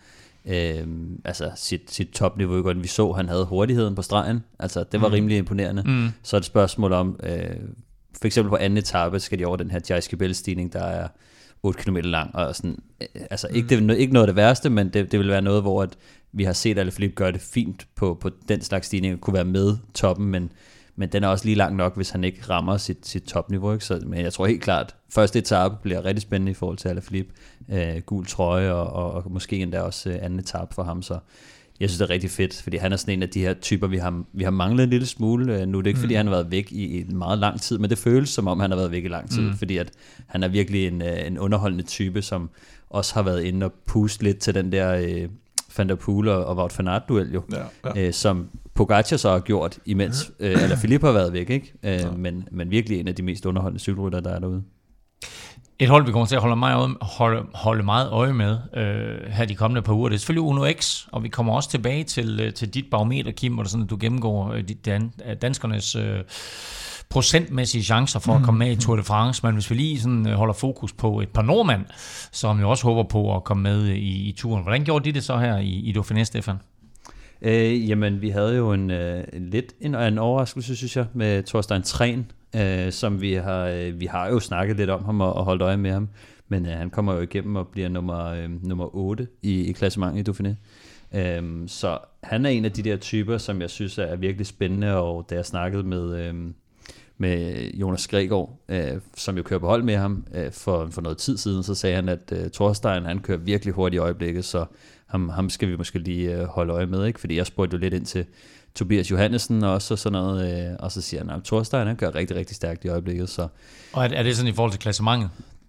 sit topniveau. Vi så, han havde hurtigheden på stregen. Altså, det var rimelig imponerende. Så er det et spørgsmål om, for eksempel på anden etape, skal de over den her Jais-Gebel-stigning, der er 8 km lang, og sådan, altså ikke noget af det værste, men det vil være noget, hvor at vi har set Alaphilippe gøre det fint på den slags stigning, kunne være med toppen, men den er også lige lang nok, hvis han ikke rammer sit topniveau. Ikke? Men jeg tror helt klart, første etape bliver rigtig spændende i forhold til Alaphilippe. Gul trøje, og måske endda også anden etape for ham, så jeg synes, det er rigtig fedt, fordi han er sådan en af de her typer, vi har manglet en lille smule. Nu er det ikke, fordi han har været væk i en meget lang tid, men det føles, som om han har været væk i lang tid, fordi at han er virkelig en underholdende type, som også har været inde og puste lidt til den der Van der Poel og Wout van Aert-duel jo, som Pogacar så har gjort, imens Alaphilippe har været væk, ikke? Men virkelig en af de mest underholdende cykelrytter, der er derude. Et hold, vi kommer til at holde meget øje med her de kommende par uger, det er selvfølgelig Uno X, og vi kommer også tilbage til dit barometer, Kim, hvor du gennemgår danskernes procentmæssige chancer for at komme med i Tour de France, men hvis vi lige sådan holder fokus på et par nordmænd, som jo også håber på at komme med i turen. Hvordan gjorde de det så her i Dauphiné, Stefan? Jamen, vi havde jo en overraskelse, synes jeg, med Thorstein Træn, som vi har jo snakket lidt om ham og holdt øje med ham, men han kommer jo igennem og bliver nummer 8 i klassementet i Dauphiné. Så han er en af de der typer, som jeg synes er virkelig spændende, og da jeg snakkede med Jonas Gregor, som jo kører på hold med ham for noget tid siden, så sagde han, at Thorstein, han kører virkelig hurtigt i øjeblikket, så ham skal vi måske lige holde øje med, ikke? Fordi jeg spurgte jo lidt ind til Tobias Johannesen også og sådan noget, og så siger han, at Thorstein, han kører rigtig, rigtig stærkt i øjeblikket. Så. Og er det sådan i forhold til klassementet?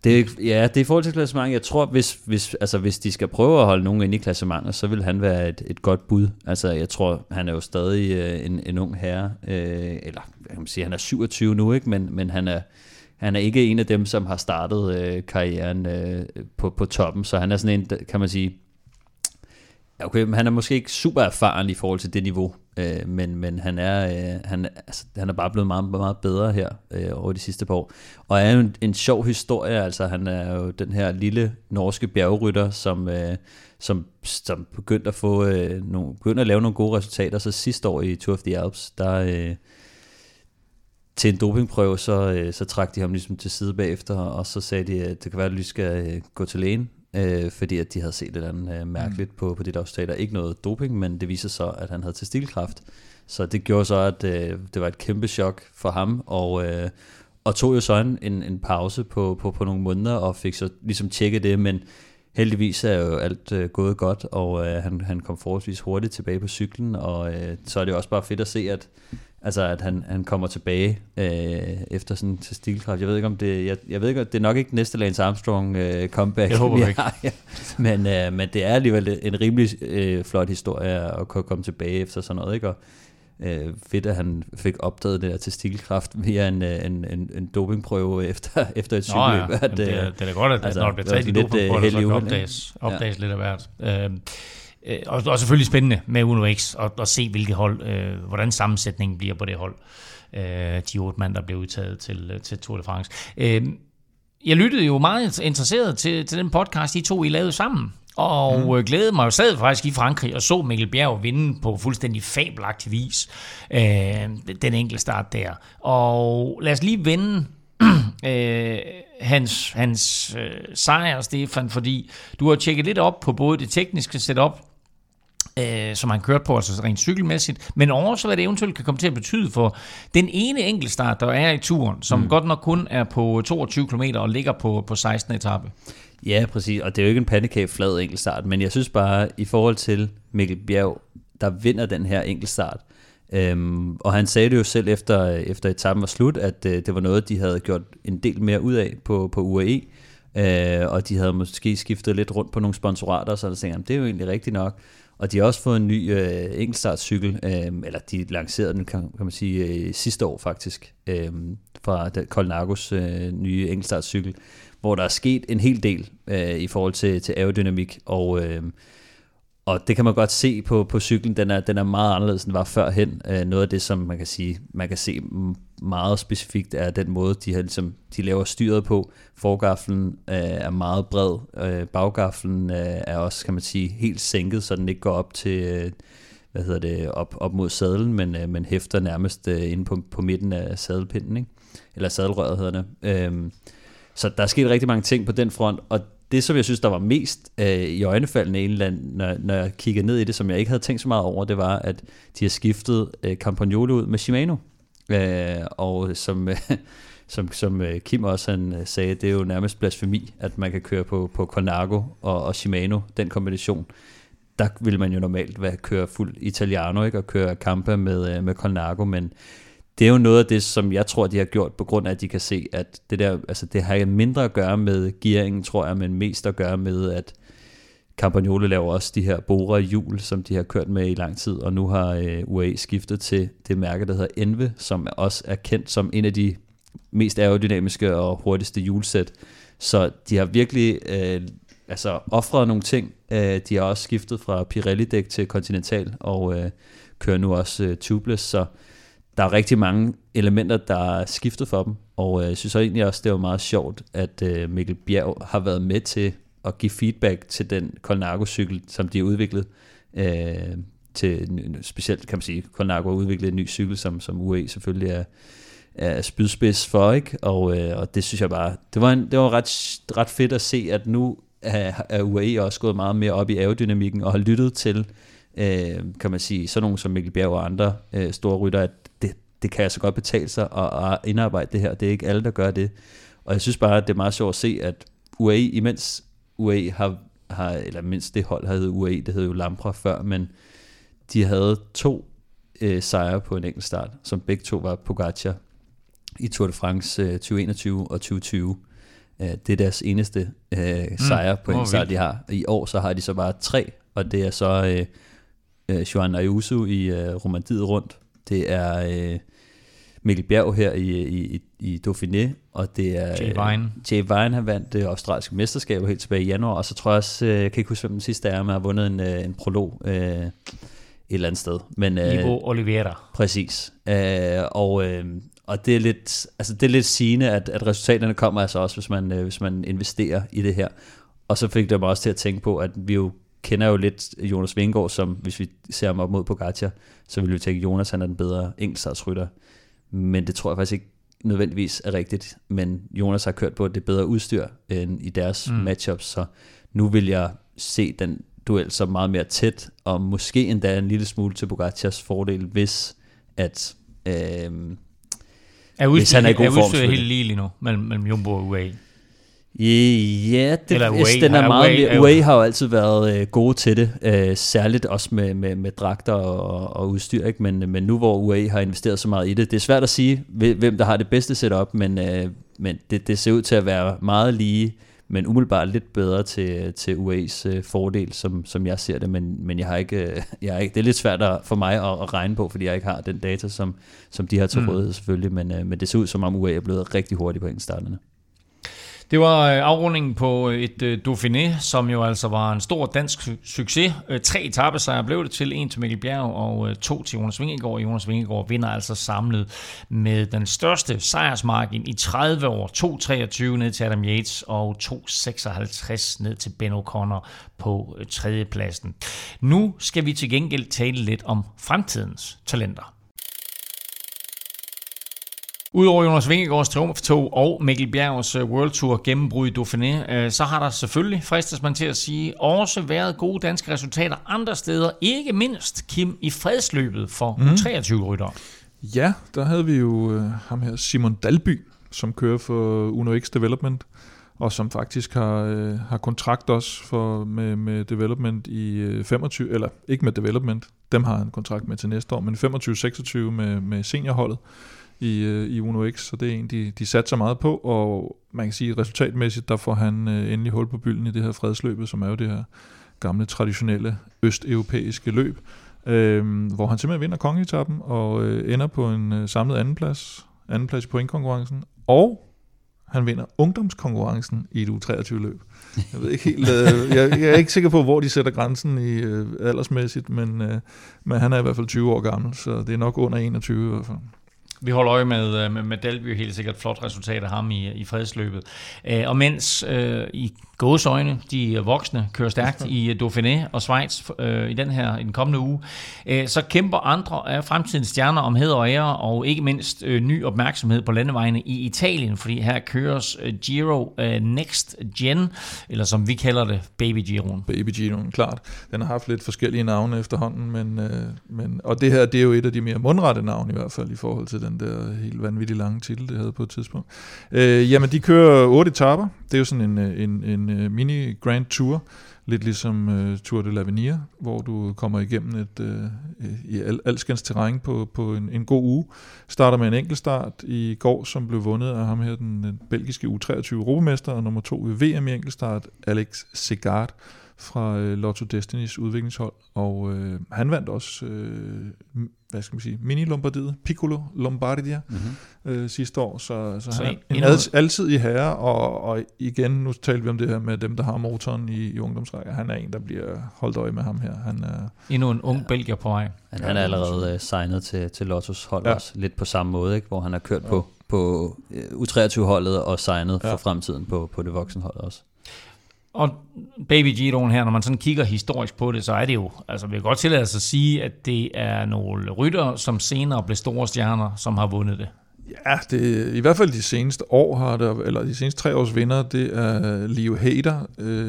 Det er i forhold til klassementet. Jeg tror, hvis de skal prøve at holde nogen inde i klassementet, så vil han være et godt bud. Altså, jeg tror, han er jo stadig en ung herre, eller jeg kan sige, han er 27 nu, ikke? Men han er ikke en af dem, som har startet karrieren på toppen, så han er sådan en, kan man sige, okay, han er måske ikke super erfaren i forhold til det niveau, men han er bare blevet meget, meget bedre her over de sidste par år. Og er jo en sjov historie, altså han er jo den her lille norske bjergrytter, som begyndte at begyndte at lave nogle gode resultater, så sidste år i Tour of the Alps, der til en dopingprøve, så trak de ham ligesom til side bagefter, og så sagde de, at det kan være, at du skal gå til lægen, fordi at de havde set et eller andet mærkeligt på de der resultater. Ikke noget doping, men det viser så, at han havde testikkelkræft. Så det gjorde så, at det var et kæmpe chok for ham, og tog jo så en pause på nogle måneder, og fik så ligesom tjekket det, men heldigvis er jo alt gået godt, og han kom forholdsvis hurtigt tilbage på cyklen, og så er det jo også bare fedt at se, at han kommer tilbage efter sådan en testikkelkræft. Jeg ved ikke om det er nok ikke næste Lance Armstrong comeback. Jeg håber ikke. Men det er alligevel en rimelig flot historie at komme tilbage efter sådan noget, ikke? Og fedt, at han fik opdaget det der testikkelkræft via en dopingprøve efter et cykelløb. Ja. Det er da godt, at når det bliver taget i dopingprøve, så kan opdages lidt af hvert. Og selvfølgelig spændende med Uno X at se, hvilket hold, hvordan sammensætningen bliver på det hold. De 8 mand, der blev udtaget til Tour de France. Jeg lyttede jo meget interesseret til den podcast, I lavede sammen. Og glædede mig jo sad faktisk i Frankrig og så Mikkel Bjerg vinde på fuldstændig fabelagtig vis den enkelte start der. Og lad os lige vende hans sejr, Stefan, fordi du har tjekket lidt op på både det tekniske setup, som han kørte på, altså rent cykelmæssigt, men også hvad det eventuelt kan komme til at betyde for den ene enkeltstart, der er i turen, som godt nok kun er på 22 km og ligger på 16. etape. Ja, præcis, og det er jo ikke en pandekageflad enkeltstart, men jeg synes bare, i forhold til Mikkel Bjerg, der vinder den her enkeltstart, og han sagde det jo selv efter etappen var slut, at det var noget, de havde gjort en del mere ud af på UAE, og de havde måske skiftet lidt rundt på nogle sponsorater, så der tænkte, det er jo egentlig rigtigt nok. Og de har også fået en ny enkeltstartcykel, eller de lancerede den, kan man sige, sidste år faktisk, fra Colnagos nye enkeltstartcykel, hvor der er sket en hel del i forhold til aerodynamik, og det kan man godt se på cyklen, den er meget anderledes, end var førhen. Noget af det, som man kan se meget specifikt, er den måde, de laver styret på. Forgaflen er meget bred, baggaflen er også, kan man sige, helt sænket, så den ikke går op til, op mod sadlen, men hæfter nærmest inde på midten af sadelpinden, ikke? Eller sadelrøret hedder det. Så der er sket rigtig mange ting på den front, og det, som jeg synes, der var mest i øjnefaldende, når jeg kiggede ned i det, som jeg ikke havde tænkt så meget over, det var, at de har skiftet Campagnolo ud med Shimano. Og som Kim også han sagde, det er jo nærmest blasfemi, at man kan køre på Colnago og Shimano, den kombination. Der vil man jo normalt køre fuld Italiano, ikke? Og køre Campa med Colnago, men det er jo noget af det, som jeg tror, de har gjort, på grund af, at de kan se, at det der, altså det har mindre at gøre med gearingen, tror jeg, men mest at gøre med, at Campagnolo laver også de her Bora-hjul, som de har kørt med i lang tid, og nu har UAE skiftet til det mærke, der hedder Enve, som også er kendt som en af de mest aerodynamiske og hurtigste hjulsæt. Så de har virkelig offret nogle ting. De har også skiftet fra Pirelli-dæk til Continental, og kører nu også tubeless, så der er rigtig mange elementer, der er skiftet for dem, og jeg synes egentlig også, det var meget sjovt, at Mikkel Bjerg har været med til at give feedback til den Colnago-cykel, som de har udviklet. Specielt kan man sige, Colnago har udviklet en ny cykel, som UAE selvfølgelig er spydspids for, ikke? Og det synes jeg bare, det var ret fedt at se, at nu er UAE også gået meget mere op i aerodynamikken, og har lyttet til, kan man sige, sådan nogle som Mikkel Bjerg og andre store rytter, at det kan altså godt betale sig at indarbejde det her. Det er ikke alle, der gør det. Og jeg synes bare, at det er meget sjovt at se, at UAE, imens UAE eller mindst det hold havde UAE, det hed jo Lampre før, men de havde 2 sejre på en enkelt start, som begge 2 var Pogačar i Tour de France 2021 og 2020. Det er deres eneste sejr på en start, de har. I år så har de så bare 3, og det er så Juan Ayuso i Romandiet rundt. Det er Mikkel Bjerg her i Dauphiné, og det er Jay Vine, han vandt det australske mesterskab helt tilbage i januar, og så tror jeg også, jeg kan ikke huske, hvem den sidste er, men har vundet en prolog et eller andet sted. Men, Ivo Oliveira. Præcis. Og det er lidt, altså det er lidt sigende, at resultaterne kommer altså også, hvis man investerer i det her. Og så fik det mig også til at tænke på, at vi jo kender jo lidt Jonas Vingegaard, som hvis vi ser ham op mod Pogacar, så vil vi tænke, at Jonas han er den bedre enkeltstartsrytter. Men det tror jeg faktisk ikke nødvendigvis er rigtigt. Men Jonas har kørt på det bedre udstyr end i deres matchups, så nu vil jeg se den duel som meget mere tæt, og måske endda en lille smule til Pogacars fordel, hvis at hvis han er i god form. Er udstyret helt lige nu mellem Jumbo og UAE? Ja, den er meget mere. UAE har jo altid været gode til det, særligt også med dragter og udstyr, ikke? Men nu hvor UAE har investeret så meget i det, det er svært at sige, hvem der har det bedste setup, men det ser ud til at være meget lige, men umiddelbart lidt bedre til UAE's fordel, som jeg ser det, men jeg har ikke, det er lidt svært for mig at regne på, fordi jeg ikke har den data, som de har til rådighed selvfølgelig, men det ser ud som om UAE er blevet rigtig hurtigt på enkeltstarterne. Det var afrundingen på et Dauphiné, som jo altså var en stor dansk succes. 3 etapesejre blev det til, 1 til Mikkel Bjerg og 2 til Jonas Vingegaard. Jonas Vingegaard vinder altså samlet med den største sejrsmargin i 30 år. 2.23 ned til Adam Yates og 2.56 ned til Ben O'Connor på 3. pladsen. Nu skal vi til gengæld tale lidt om fremtidens talenter. Udover Jonas Vingegaards triumftog og Mikkel Bjergs World Tour gennembrud i Dauphiné, så har der selvfølgelig, fristes man til at sige, også været gode danske resultater andre steder, ikke mindst, Kim, i fredsløbet for U23-ryttere. Ja, der havde vi jo ham her, Simon Dalby, som kører for Uno X Development, og som faktisk har kontrakt også med Development i 25, eller ikke med Development, dem har han kontrakt med til næste år, men 25-26 med seniorholdet i Uno X, så det er en, de satser meget på, og man kan sige, resultatmæssigt, der får han endelig hul på bylden i det her fredsløbet, som er jo det her gamle, traditionelle østeuropæiske løb, hvor han simpelthen vinder kongeetappen og ender på en samlet andenplads i pointkonkurrencen, og han vinder ungdomskonkurrencen i et U23-løb. Jeg ved ikke helt, jeg er ikke sikker på, hvor de sætter grænsen i aldersmæssigt, men han er i hvert fald 20 år gammel, så det er nok under 21 i hvert fald. Vi holder øje med Dalby, helt sikkert flot resultat af ham i fredsløbet. Og mens i gåseøjne, de voksne, kører stærkt i Dauphiné og Schweiz i den kommende uge, så kæmper andre af fremtidens stjerner om hæder og ære, og ikke mindst ny opmærksomhed på landevejene i Italien, fordi her køres Giro Next Gen, eller som vi kalder det, Baby Giroen. Baby Giroen, klart. Den har haft lidt forskellige navne efterhånden, men og det her, det er jo et af de mere mundrette navne i hvert fald, i forhold til den der helt vanvittigt lange titel, det havde på et tidspunkt. Jamen, de kører 8 etaper. Det er jo sådan en mini Grand Tour, lidt ligesom Tour de l'Avenir, hvor du kommer igennem et alskens terræn på en god uge. Starter med en enkeltstart i går, som blev vundet af ham her, den belgiske U23 europamester, og nummer 2 ved VM i enkeltstart, Alex Segard fra Lotto Destinys udviklingshold, og han vandt også hvad skal man sige, Mini Lombardiet, Piccolo Lombardia sidste år, så han er en alsidig herre, og igen, nu talte vi om det her med dem, der har motoren i ungdomsrækker, han er en, der bliver holdt øje med ham her. Han er endnu en ung belgier på vej. Han er allerede signet til Lottos hold også, lidt på samme måde, ikke? Hvor han har kørt på U23-holdet og signet for fremtiden på det voksenhold også. Og Baby Giroen her, når man sådan kigger historisk på det, så er det jo, altså vi kan godt tillade os at sige, at det er nogle ryttere, som senere blev store stjerner, som har vundet det. Ja, det i hvert fald de seneste år har det, eller de seneste 3 års vinder, det er Leo Hayter,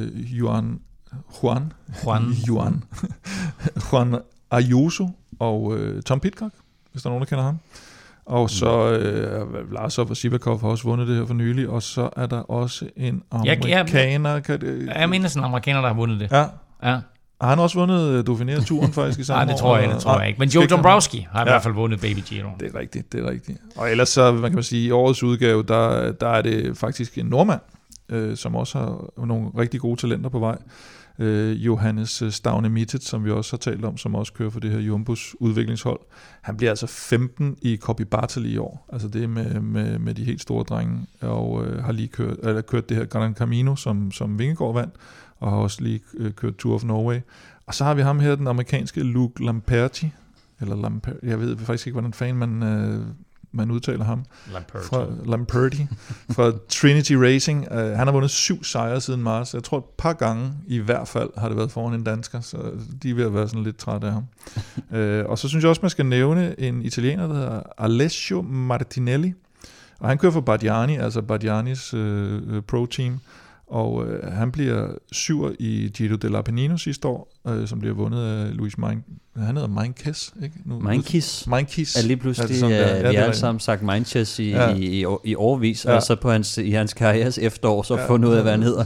Juan Ayuso og Tom Pidcock, hvis der er nogen, der kender ham. Og så Vlasov Sivakov har også vundet det her for nylig, og så er der også en amerikaner. Jeg mener sådan en amerikaner, der har vundet det. Ja. Har han også vundet Dauphiné-turen faktisk i samme år? Nej, det tror jeg ikke. Men Joe Dombrowski har i hvert fald vundet Baby Giro. Det er rigtigt. Og ellers så, man kan sige, i årets udgave, der er det faktisk en nordmand, som også har nogle rigtig gode talenter på vej. Johannes Stavne-Mittet, som vi også har talt om, som også kører for det her Jumbos udviklingshold. Han bliver altså 15 i Coppi Bartali i år. Altså det er med de helt store drenge, og har lige kørt det her Gran Camino, som Vingegaard vandt, og har også lige kørt Tour of Norway. Og så har vi ham her, den amerikanske Luke Lamperti, jeg ved faktisk ikke, hvordan fanden man udtaler ham. Lamperti fra Trinity Racing. Han har vundet 7 sejre siden marts. Jeg tror et par gange i hvert fald har det været foran en dansker, så de er ved at være sådan lidt trætte af ham. Og så synes jeg også, man skal nævne en italiener, der hedder Alessio Martinelli. Og han kører for Bardiani, altså Bardianis pro-team. Og han bliver 7'er i Giro dell'Apennino sidste år, som bliver vundet af Luis han hedder Meintjes, ikke? Meintjes. Er lige pludselig, vi har alle sammen sagt Meintjes i årvis, og så på i hans karrieres efterår, så fundet ud af, hvad han hedder.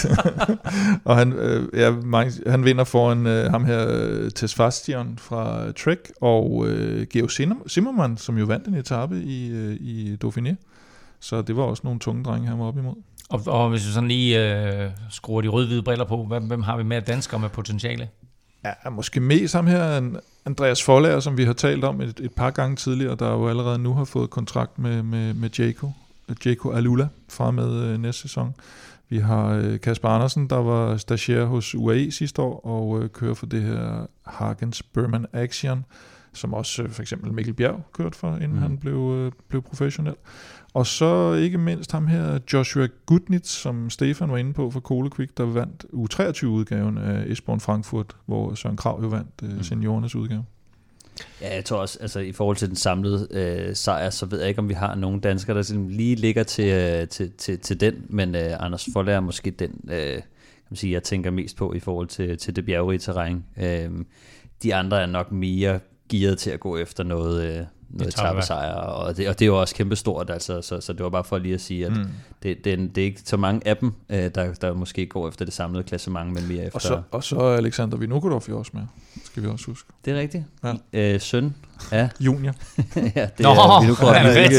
Og han vinder foran ham her, Tesfastian fra Trek, og Geo Zimmermann, som jo vandt en etape i Dauphiné. Så det var også nogle tunge drenge, han var op imod. Og hvis vi sådan lige skruer de rød-hvide briller på, hvem har vi med danskere med potentiale? Ja, måske mest ham her, Andreas Forlager, som vi har talt om et par gange tidligere, der jo allerede nu har fået kontrakt med Jayco Alula fra med næste sæson. Vi har Kasper Andersen, der var stagiaire hos UAE sidste år, og kører for det her Hagens Berman Action, som også for eksempel Mikkel Bjerg kørte for, inden han blev professionel. Og så ikke mindst ham her, Joshua Gudnitz, som Stefan var inde på for Cole Quick, der vandt U23-udgaven af Esbjørn Frankfurt, hvor Søren Kragh jo vandt seniorernes udgave. Ja, jeg tror også, altså i forhold til den samlede sejr, så ved jeg ikke, om vi har nogen danskere, der lige ligger til den, men Anders Forlager er måske den, kan man sige, jeg tænker mest på i forhold til det bjergrige terræn. De andre er nok mere gearet til at gå efter noget etapesejr, og det er jo også kæmpestort, altså, så det var bare for lige at sige, at det er ikke så mange af dem, der måske går efter det samlede klassement, men mere efter... Og så er Alexander Vinokurov jo også med, skal vi også huske. Det er rigtigt. Ja. Søn af... Junior. Ja, det er Vinokurov.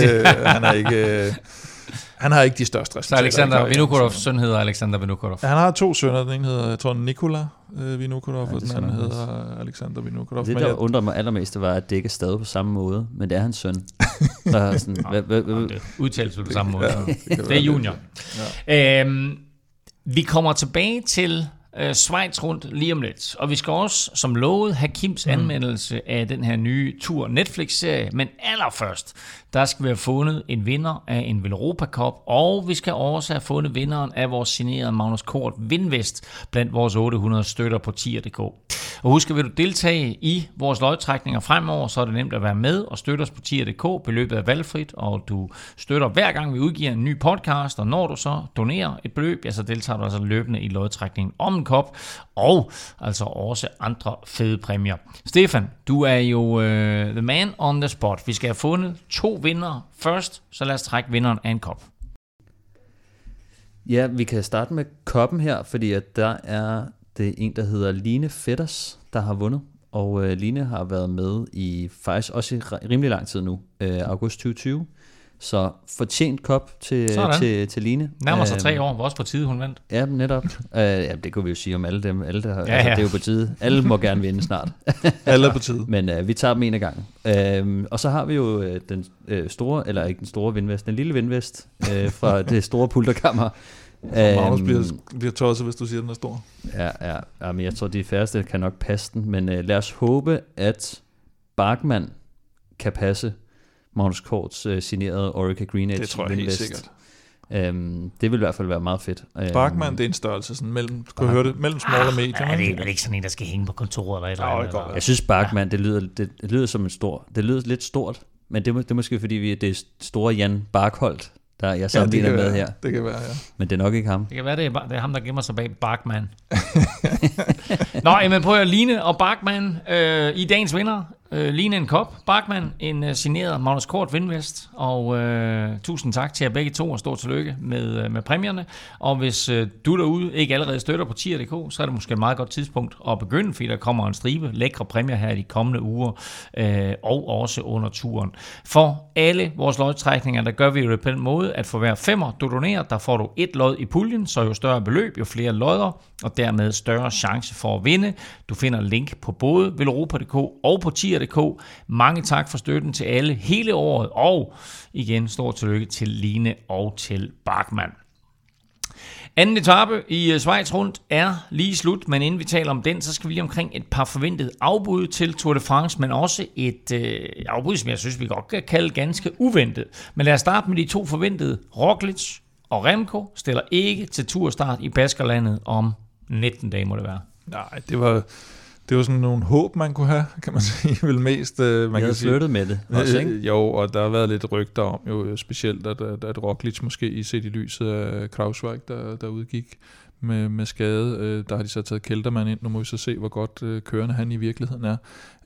Han har ikke de største resultater. Så Alexander Vinokurovs søn hedder Alexander Vinokurov. Han har 2 sønner. Den ene hedder, jeg tror, Nikola Vinokurov, og den anden hedder Alexander Vinokurov. Det, der undrer mig allermest, var, at det ikke er stadig på samme måde, men det er hans søn. Så sådan, udtales på samme måde. Ja, det er junior. Ja. Vi kommer tilbage til Schweiz rundt lige om lidt, og vi skal også, som lovet, have Kims anmeldelse af den her nye Tour Netflix-serie, men allerførst, der skal vi have fundet en vinder af en Velropa Cup, og vi skal også have fundet vinderen af vores signerede Magnus Kort Vindvest blandt vores 800 støtter på tier.dk. Og husk, at vil du deltage i vores lodtrækninger fremover, så er det nemt at være med og støtte os på tier.dk. Beløbet er valgfrit, og du støtter hver gang vi udgiver en ny podcast, og når du så donerer et beløb, ja, så deltager du altså løbende i lodtrækningen om en kop, og altså også andre fede præmier. Stefan, du er jo the man on the spot. Vi skal have fundet 2 vindere først, så lad os trække vinderen af en kop. Ja, vi kan starte med koppen her, fordi at der er det en, der hedder Line Fetters, der har vundet. Og Line har været med i faktisk også i rimelig lang tid nu, august 2020. Så fortjent kop til Line. Nærmer sig 3 år, var også på tide, hun vandt. Ja, netop. Ja, det kunne vi jo sige om alle dem. Alle, altså, det er jo på tide. Alle må gerne vinde snart. Alle er på tide. Men vi tager dem en af gangen. Og så har vi jo den store, eller ikke den store vindvest, den lille vindvest fra det store pulterkammer. Magnus bliver tosset, hvis du siger, den er stor. Ja, men jeg tror, de færreste kan nok passe den. Men lad os håbe, at Bachmann kan passe Magnus Korts signerede Orica Green Edge. Det tror jeg helt sikkert. Det vil i hvert fald være meget fedt. Bachmann, det er en størrelse sådan mellem, kan du høre det, mellem small og medium. Er det ikke sådan en, der skal hænge på kontoret eller et eller andet? Jeg synes Bachmann, det lyder som en stor. Det lyder lidt stort, men det er måske fordi det er store Jan Barkholt, der jeg sammenligner med her. Det kan være, ja. Men det er nok ikke ham. Det kan være, det er ham, der gemmer sig bag Bachmann. Nå, men prøv at Line og Bachmann i dagens vinder. Line en kop, Bachmann en signeret Magnus Kort vindvest, og tusind tak til jer begge to, og stort tillykke med præmierne. Og hvis du derude ikke allerede støtter på tier.dk, så er det måske et meget godt tidspunkt at begynde, fordi der kommer en stribe lækre præmier her de kommende uger, og også under turen. For alle vores lodtrækninger, der gør vi jo på den måde, at for hver 5'er du donerer, der får du 1 lod i puljen, så jo større beløb, jo flere lodder, og dermed større chance for at vinde. Du finder link på både velropa.dk og på tier.dk. Mange tak for støtten til alle hele året, og igen stort tillykke til Line og til Bachmann. Anden etape i Schweiz rundt er lige slut, men inden vi taler om den, så skal vi lige omkring et par forventede afbud til Tour de France, men også et afbud, som jeg synes, vi godt kan kalde ganske uventet. Men lad os starte med de 2 forventede. Roglic og Remco stiller ikke til turstart i Baskerlandet om 19 dage, må det være. Nej, det var sådan nogle håb, man kunne have, kan man sige, vel mest. Man havde flyttet med det også, ikke? Jo, og der har været lidt rygter om, jo specielt, at Roglic måske set i lyset af Krausweig, der udgik med skade. Der har de så taget Kelterman ind. Nu må vi så se, hvor godt kørende han i virkeligheden er.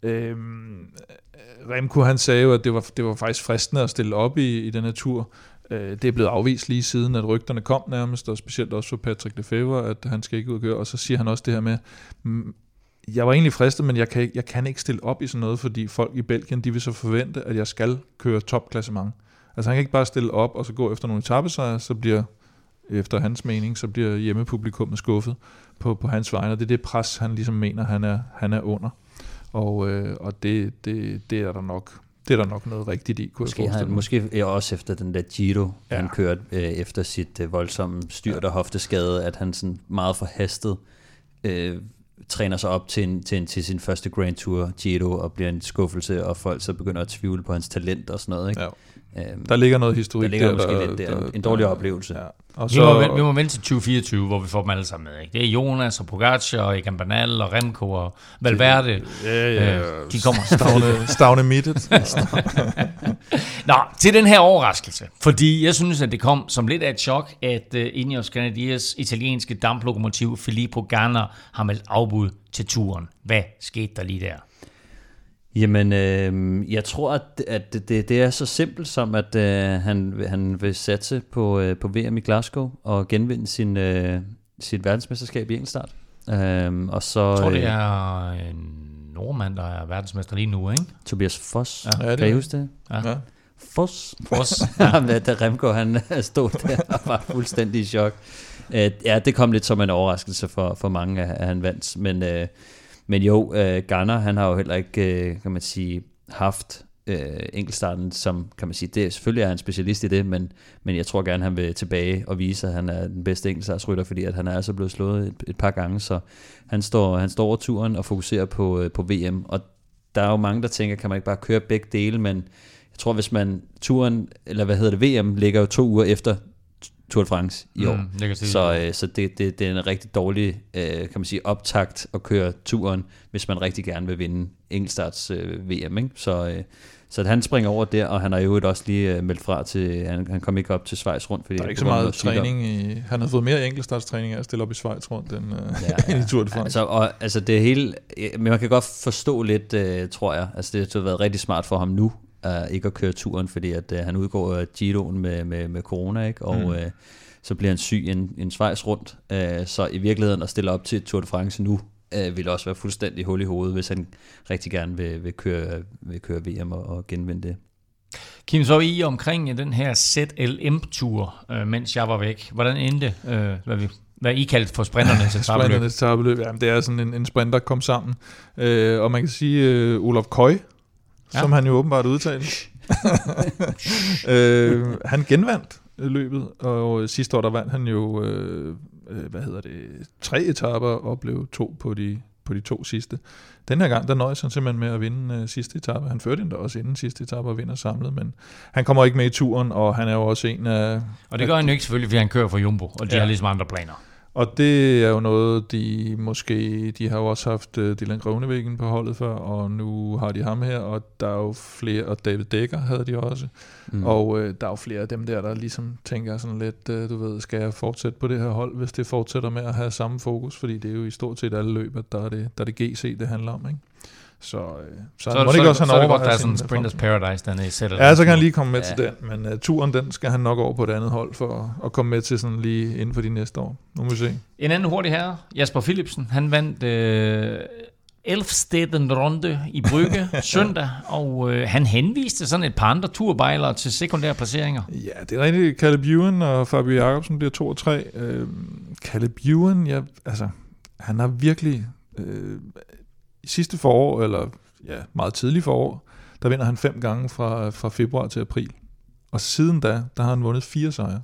Remco, han sagde jo, at det var faktisk fristende at stille op i den her tur. Det er blevet afvist lige siden, at rygterne kom nærmest, og specielt også for Patrick Lefevre, at han skal ikke ud og køre. Og så siger han også det her med, jeg var egentlig fristet, men jeg kan ikke stille op i sådan noget, fordi folk i Belgien, de vil så forvente, at jeg skal køre topklassement. Altså han kan ikke bare stille op, og så gå efter nogle etapesejre, så bliver, efter hans mening, så bliver hjemmepublikummet skuffet på hans vegne, og det er det pres, han ligesom mener, han er under. Og det er der nok. Det er der nok noget rigtigt i, kunne jeg forestille mig. Måske også efter den der Giro, han kørte efter sit voldsomme styrt og hofteskade, at han sådan meget forhastet træner sig op til sin første Grand Tour Giro og bliver en skuffelse, og folk så begynder at tvivle på hans talent og sådan noget, ikke? Ja. Der ligger noget historik der. Måske lidt der. En dårlig oplevelse. Ja. Og så, vi må vente til 2024, hvor vi får dem alle sammen med, ikke? Det er Jonas og Pogacar og Egan Bernal og Remco og Valverde. De kommer stavne midtet. Nå, til den her overraskelse. Fordi jeg synes, at det kom som lidt af et chok, at Ineos Grenadiers italienske damplokomotiv Filippo Ganna har meldt afbud til turen. Hvad skete der lige der? Jamen, jeg tror, at det er så simpelt som, at han vil satse på VM i Glasgow og genvinde sit verdensmesterskab i enkeltstart. Og så, jeg tror, det er en nordmand, der er verdensmester lige nu, ikke? Tobias Foss. Ja, kan I huske det? Ja. Foss. Ja, da Remco han stod der og var fuldstændig i chok. Ja, det kom lidt som en overraskelse for mange, at han vandt. Men jo, Ganna, han har jo heller ikke, kan man sige, haft enkeltstarten, som, kan man sige, det selvfølgelig er han specialist i det, men jeg tror gerne, han vil tilbage og vise, at han er den bedste enkeltstartsrytter, fordi at han er altså blevet slået et par gange, så han står over turen og fokuserer på VM, og der er jo mange, der tænker, kan man ikke bare køre begge dele, men jeg tror, hvis man VM ligger jo 2 uger efter Tour de France i år. Så det er en rigtig dårlig, kan man sige, optakt at køre turen, hvis man rigtig gerne vil vinde enkeltstarts VM, ikke? Så han springer over der, og han har jo også lige meldt fra til, han kom ikke op til Schweiz rundt. Fordi der er ikke så meget træning han har fået mere enkeltstartstræning af at stille op i Schweiz rundt, end i Tour de France. Altså det hele, men man kan godt forstå lidt, tror jeg, altså det har været rigtig smart for ham nu, ikke at køre turen, fordi at han udgår Giroen med corona, ikke? Og så bliver han syg en Schweiz rundt. Så i virkeligheden at stille op til Tour de France nu, vil også være fuldstændig hul i hovedet, hvis han rigtig gerne vil køre VM og genvinde det. Kim, så I omkring den her ZLM-tur, mens jeg var væk. Hvordan endte, hvad I kaldte for sprinternes etapeløb? Sprinternes etapeløb, ja, det er sådan en sprint, der kom sammen. Og man kan sige, Olaf Koy, som han jo åbenbart udtalte. Han genvandt løbet, og sidste år der vandt han jo 3 etaper og blev 2 på de 2 sidste. Den her gang, der nøjes han simpelthen med at vinde sidste etape. Han førte endda også inden sidste etape og vinder samlet, men han kommer ikke med i turen, og han er jo også en af... Og det gør han jo ikke selvfølgelig, fordi han kører for Jumbo, og de har ligesom andre planer. Og det er jo noget, de har jo også haft Dylan Groenewegen på holdet før, og nu har de ham her, og der er jo flere, og David Dekker havde de også, og der er jo flere af dem der ligesom tænker sådan lidt, skal jeg fortsætte på det her hold, hvis det fortsætter med at have samme fokus, fordi det er jo i stort set alle løb, at der er det GC, det handler om, ikke? så må det ikke også have overvejet. Der er sådan en Sprinters Paradise dernede i sættet. Ja, så kan han lige komme med til den, men turen, den skal han nok over på et andet hold for at komme med til sådan lige inden for de næste år. Nu må vi se. En anden hurtig herre, Jasper Philipsen, han vandt Elfsteden Runde i Brygge søndag, og han henviste sådan et par andre turbejlere til sekundære placeringer. Ja, det er rigtigt. Caleb Ewan og Fabio Jacobsen bliver 2 og 3. Caleb Ewan, han har virkelig i sidste forår, eller meget tidlig forår, der vinder han 5 gange fra februar til april. Og siden da har han vundet 4 sejre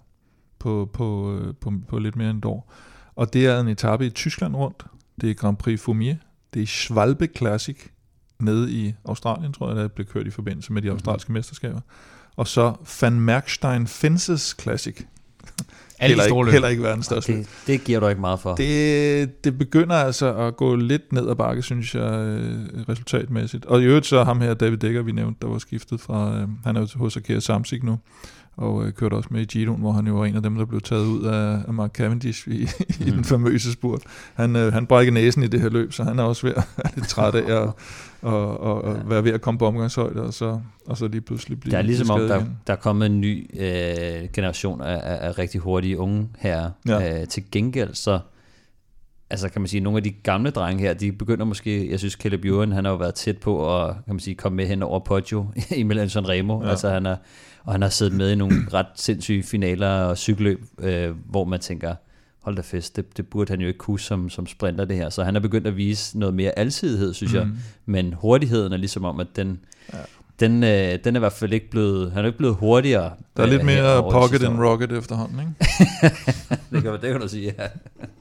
på lidt mere end et år. Og det er en etape i Tyskland rundt. Det er Grand Prix Fumier. Det er Schwalbe Classic nede i Australien, tror jeg, der blev kørt i forbindelse med de australske mesterskaber. Og så Van Merkstein Fences Classic. Heller ikke verdens største. Det giver du ikke meget for. Det begynder altså at gå lidt ned ad bakke, synes jeg, resultatmæssigt. Og i øvrigt så ham her, David Dekker, vi nævnte, der var skiftet fra, han er jo hos Arkea Samsic nu, og kørte også med i Giroen, hvor han jo var en af dem, der blev taget ud af Mark Cavendish i den famøse spurt. Han brækker næsen i det her løb, så han er også ved at være lidt træt af at være ved at komme på omgangshøjde, og så lige pludselig blive. Det er ligesom om, der er kommet en ny generation af rigtig hurtige unge her. Til gengæld så, altså kan man sige, nogle af de gamle drenge her, de begynder måske, jeg synes Caleb Ewan, han har jo været tæt på at, kan man sige, komme med hen over Poggio i Milan Sanremo. Altså han har siddet med i nogle ret sindssyge finaler og cykelløb, hvor man tænker, hold da fest, det burde han jo ikke kunne som sprinter det her. Så han er begyndt at vise noget mere alsidighed, synes jeg. Men hurtigheden er ligesom om, at den er i hvert fald ikke blevet, han er ikke blevet hurtigere. Der er lidt mere pocket and rocket efterhånden, ikke? det kan du sige, ja.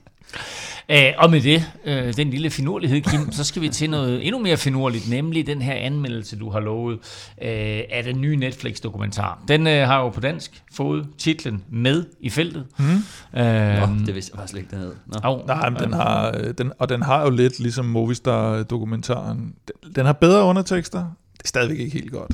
Og med det, den lille finurlighed, Kim, så skal vi til noget endnu mere finurligt, nemlig den her anmeldelse, du har lovet af den nye Netflix-dokumentar. Den har jo på dansk fået titlen Med i feltet. Det vidste jeg faktisk ikke, den hed. Nej, men den har jo lidt ligesom Movistar-dokumentaren. Den har bedre undertekster. Det er stadigvæk ikke helt godt.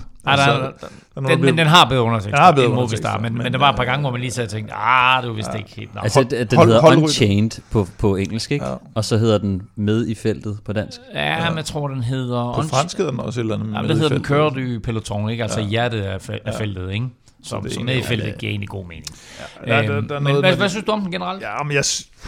Men den har bedre undertekster end Movistar, men der var et par gange, hvor man lige så tænkte, det var vist ikke helt nok. Altså, den hedder Unchained på engelsk, ikke? Ja. Og så hedder den Med i feltet på dansk. Ja, men jeg tror, den hedder... På fransk hedder den også et eller andet. Ja, den hedder den Kører du peloton, ikke? Altså hjertet af feltet, ikke? Så Med i feltet giver egentlig god mening. Men hvad synes du om den generelt? Ja, men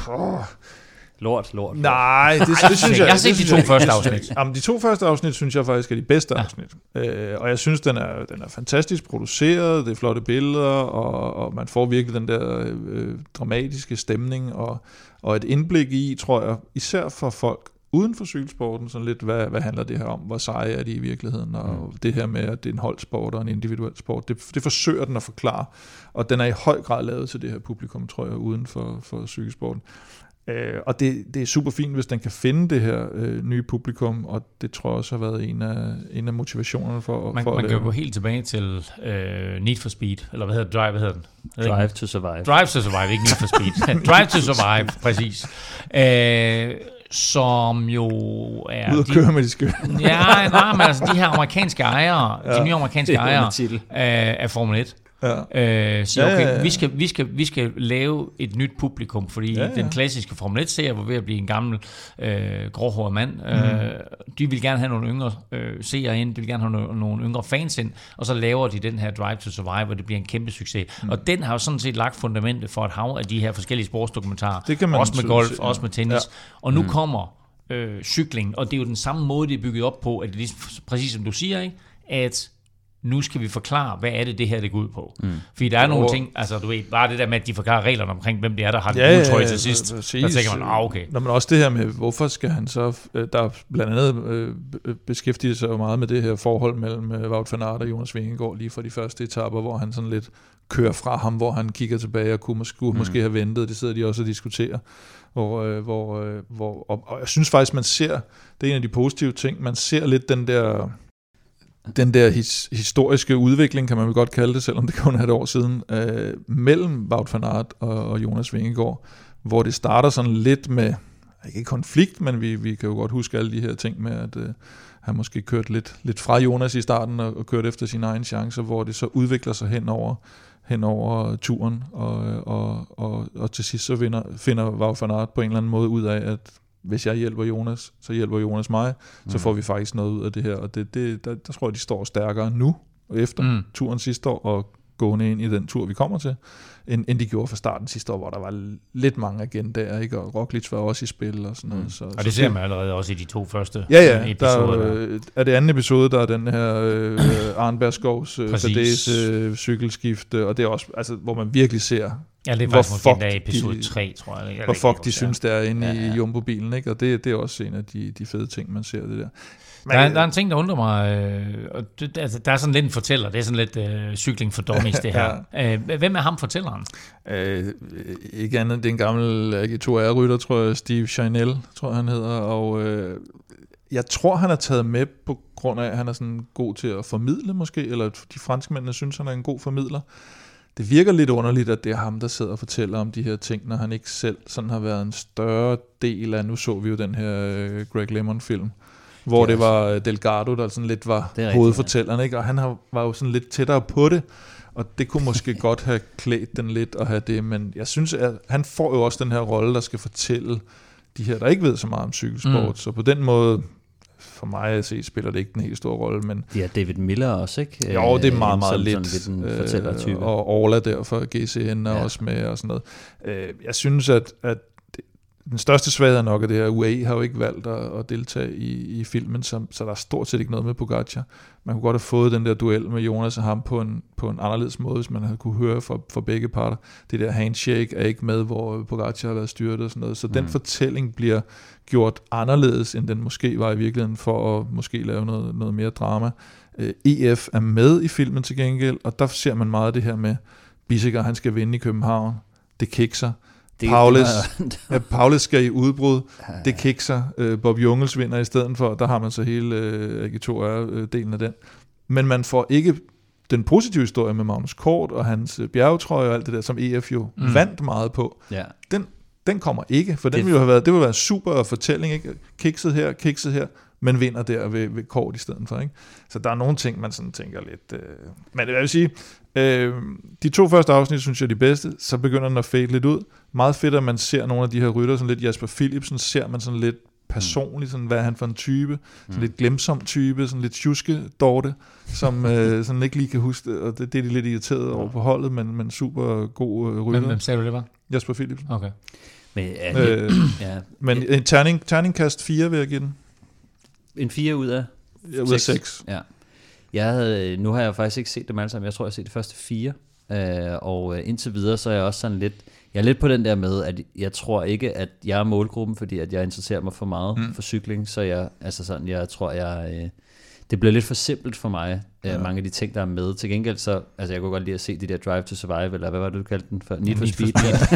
Lort. Nej, det synes jeg. Jeg har set de 2 første afsnit. Jamen, de 2 første afsnit synes jeg faktisk er de bedste afsnit. Og jeg synes, den er fantastisk produceret, det er flotte billeder, og man får virkelig den der dramatiske stemning, og et indblik i, tror jeg, især for folk uden for cykelsporten, sådan lidt, hvad handler det her om, hvor seje er de i virkeligheden, og det her med, at det er en holdsport og en individuel sport, det forsøger den at forklare, og den er i høj grad lavet til det her publikum, tror jeg, uden for cykelsporten. Og det er super fint, hvis den kan finde det her nye publikum, og det tror jeg også har været en af motivationerne for man kan jo gå helt tilbage til Need for Speed, eller hvad hedder den? Drive to Survive. Drive to Survive, ikke Need for Speed. Drive to Survive, præcis. Som jo er... Ud at køre med de skøn. Nej, men altså de her amerikanske ejere, de nye amerikanske ejere af Formel 1, siger, vi skal lave et nyt publikum, fordi den klassiske Formel 1-serie var ved at blive en gammel gråhåret mand. De vil gerne have nogle yngre seere ind, de vil gerne have nogle yngre fans ind, og så laver de den her Drive to Survive, og det bliver en kæmpe succes. Og den har jo sådan set lagt fundamentet for et hav af de her forskellige sportsdokumentarer, også med golf, også med tennis. Og nu kommer cykling, og det er jo den samme måde, det er bygget op på, at det er præcis som du siger, ikke? At nu skal vi forklare, hvad er det her, det går ud på. Fordi der er nogle ting, altså du ved, bare det der med, at de forklarer reglerne omkring, hvem det er, der har den gule trøje til sidst. Så tænker man, okay. Nå, men også det her med, hvorfor skal han så, der blandt andet beskæftiger sig jo meget med det her forhold mellem Wout van Aert og Jonas Vingegaard lige for de første etaper, hvor han sådan lidt kører fra ham, hvor han kigger tilbage og kunne måske have ventet. Det sidder de også og diskuterer. Og jeg synes faktisk, man ser, det er en af de positive ting, man ser lidt den der historiske udvikling, kan man vel godt kalde det, selvom det kun er et år siden, mellem Wout van Aert og Jonas Vingegaard, hvor det starter sådan lidt med, ikke konflikt, men vi kan jo godt huske alle de her ting med, at han måske kørte lidt fra Jonas i starten og kørte efter sine egne chancer, hvor det så udvikler sig hen over turen, og til sidst så finder Wout van Aert på en eller anden måde ud af, at hvis jeg hjælper Jonas, så hjælper Jonas mig, så får vi faktisk noget ud af det her, og der tror jeg, de står stærkere nu, efter turen sidste år, og gående ind i den tur, vi kommer til, end de gjorde fra starten sidste år, hvor der var lidt mange agendaer, ikke? Og Roglic var også i spil og sådan noget. Og det ser man allerede også i de 2 første episoder. Er det anden episode, der er den her Arnbergskovs Fadese cykelskifte, og det er også, altså, hvor man virkelig ser, det er faktisk måske endda episode 3, tror jeg. Hvor fuck de synes, der er inde i Jumbo-bilen, ikke? Og det er også en af de fede ting, man ser det der. Der er en ting, der undrer mig, og altså, der er sådan lidt en fortæller, det er sådan lidt cykling for dummies, det her. Hvem er ham fortælleren? Ikke andet, det er en gammel AG2R-rytter, tror jeg, Steve Chanel, tror jeg han hedder, og jeg tror, han er taget med på grund af, at han er sådan god til at formidle måske, eller de franskmændene synes, han er en god formidler. Det virker lidt underligt, at det er ham, der sidder og fortæller om de her ting, når han ikke selv sådan har været en større del af, nu så vi jo den her Greg LeMond-film, hvor det var Delgado, der sådan lidt var hovedfortælleren, ikke? Og han var jo sådan lidt tættere på det, og det kunne måske godt have klædt den lidt at have det, men jeg synes, at han får jo også den her rolle, der skal fortælle de her, der ikke ved så meget om cykelsport, så på den måde, for mig at se, spiller det ikke den helt store rolle, men... Ja, David Miller også, ikke? Jo, det er meget, meget lidt, og Orla der fra GCN er også med, og sådan noget. Jeg synes, at den største svaghed nok af det her, UAE har jo ikke valgt at deltage i filmen, så der er stort set ikke noget med Pogačar. Man kunne godt have fået den der duel med Jonas og ham på en anderledes måde, hvis man havde kunne høre fra begge parter. Det der handshake er ikke med, hvor Pogačar har været styrtet og sådan noget. Så den fortælling bliver gjort anderledes, end den måske var i virkeligheden, for at måske lave noget mere drama. EF er med i filmen til gengæld, og der ser man meget af det her med, Bissiger, han skal vinde i København. Det kikser. Paulus skal i udbrud, det kikser. Bob Jungels vinder i stedet for, der har man så hele AG2R-delen af den. Men man får ikke den positive historie med Magnus Kort og hans bjergetrøje og alt det der, som EF jo vandt meget på. Ja. Den kommer ikke, for den ville jo have været, det ville være en super fortælling, ikke? Kikset her, men vinder der ved Kort i stedet for, ikke? Så der er nogle ting, man sådan tænker lidt... Men jeg vil sige, de 2 første afsnit, synes jeg er de bedste, så begynder den at fade lidt ud. Meget fedt, at man ser nogle af de her rytter, sådan lidt Jasper Philipsen, ser man sådan lidt personligt, sådan, hvad er han for en type, sådan lidt glemsom type, sådan lidt tjuske-dorte, som sådan ikke lige kan huske det, og det er de lidt irriteret over på holdet, men super god rytter. Hvem sagde du det var? Jasper Philipsen. Okay. Men en terningkast 4 vil jeg give den. En 4 ud af 6. Ja. Nu har jeg faktisk ikke set dem alle sammen. Jeg tror, jeg har set de første 4. Og indtil videre, så er jeg også sådan lidt... Jeg er lidt på den der med, at jeg tror ikke, at jeg er målgruppen, fordi at jeg interesserer mig for meget for cykling. Så jeg tror, det bliver lidt for simpelt for mig, mange af de ting, der er med. Til gengæld så, altså jeg kunne godt lide at se de der Drive to Survive, eller hvad var det, du kaldte den for? Need for Speed.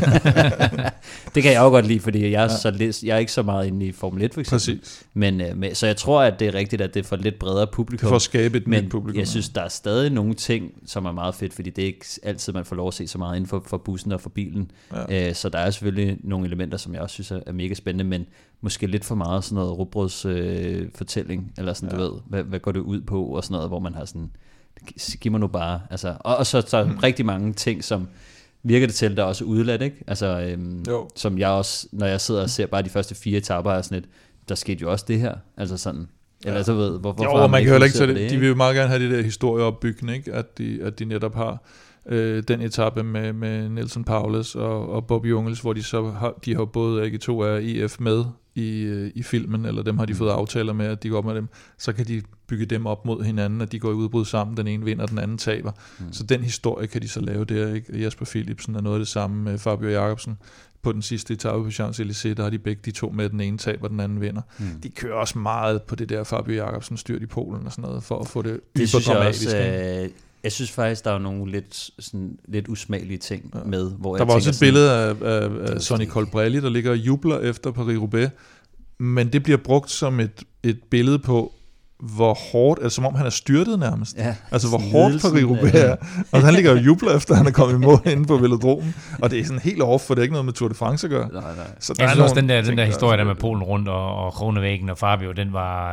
Det kan jeg jo godt lide, fordi jeg er ikke så meget inde i Formel 1 for eksempel. Præcis. Men så jeg tror, at det er rigtigt, at det er for lidt bredere publikum. For at skabe et nyt publikum. Jeg synes, der er stadig nogle ting, som er meget fedt, fordi det er ikke altid, man får lov at se så meget inden for bussen og for bilen. Ja. Så der er selvfølgelig nogle elementer, som jeg også synes er mega spændende, men måske lidt for meget sådan noget rugbrøds fortælling, eller sådan, du ved, hvad går det ud på, og sådan noget, hvor man har sådan, giv mig nu bare, altså, og så rigtig mange ting, som virker det til, der er også udladt, ikke? Altså, som jeg også, når jeg sidder og ser bare de første 4 etaper, er sådan et, der skete jo også det her, altså sådan, eller så ved, hvorfor jo, man kan jo ikke så det, de vil jo meget gerne have det der historieopbygning, ikke? At de netop har den etape med Nelson Paulus og Bob Jungels, hvor de har både AG2 og EF med i filmen, eller dem har de fået aftaler med, at de går op med dem, så kan de bygge dem op mod hinanden, at de går i udbrud sammen, den ene vinder, den anden taber. Så den historie kan de så lave der, ikke? Jasper Philipsen er noget af det samme med Fabio Jakobsen. På den sidste etape på Champs-Élysées, der har de begge de 2 med, den ene taber, den anden vinder. De kører også meget på det der Fabio Jakobsen styrt i Polen og sådan noget, for at få det hyperdramatisk. Jeg synes faktisk, der er nogle lidt usmagelige ting med, hvor der var også et billede af Sonny Colbrelli, der ligger og jubler efter Paris-Roubaix, men det bliver brugt som et billede på, hvor hårdt, altså som om han er styrtet nærmest. Ja, altså hvor hårdt Paris-Roubaix er. Og han ligger og jubler efter, han er kommet i mål inde på velodromen. Og det er sådan helt off, for det er ikke noget med Tour de France at gøre. Nej. Så jeg synes også, den der historie der med Polen rundt og Kronevæggen og Fabio, den var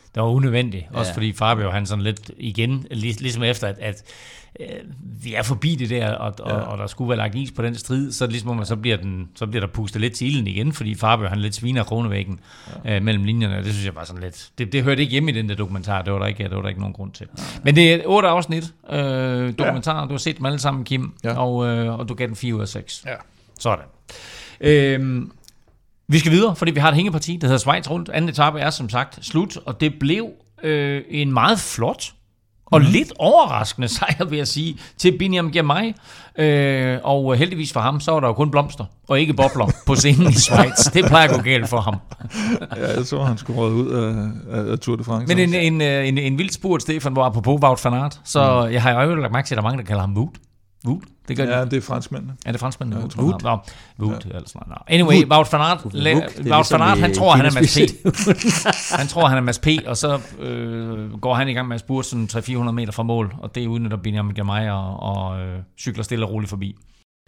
var unødvendigt. Også fordi Fabio, han sådan lidt igen, ligesom efter, at vi er forbi det der, og der skulle være lagt is på den strid, så ligesom så bliver der pustet lidt til ilden igen, fordi Fabio, han lidt sviner kronevæggen mellem linjerne, og det synes jeg bare sådan lidt, det hørte ikke hjemme i den der dokumentar, det var der ikke nogen grund til. Men det er 8 afsnit dokumentarer, du har set dem alle sammen, Kim, og du gav den 4 ud af 6. Ja. Sådan. Vi skal videre, fordi vi har et hængeparti, der hedder Schweiz rundt. Anden etape er som sagt slut, og det blev en meget flot og lidt overraskende sejr, vil jeg sige, til Biniam Girmay. Og heldigvis for ham, så var der jo kun blomster, og ikke bobler på scenen i Schweiz. Det plejer at gå galt for ham. Ja, jeg så han skulle røde ud af Tour de France. Men en vild spurt, Stefan, hvor apropos Wout van Aert, så jeg har jo lagt mærke til, at der er mange, der kalder ham Wout. Det gør ja, det er franskmændene. Er det franskmændene? Wout. Anyway, Wout van Aert, han tror, han er Mads P. Han tror, han er Mads P, og så går han i gang med at spurte sådan 300-400 meter fra mål, og det udnytter Biniam Girmay og cykler stille og roligt forbi.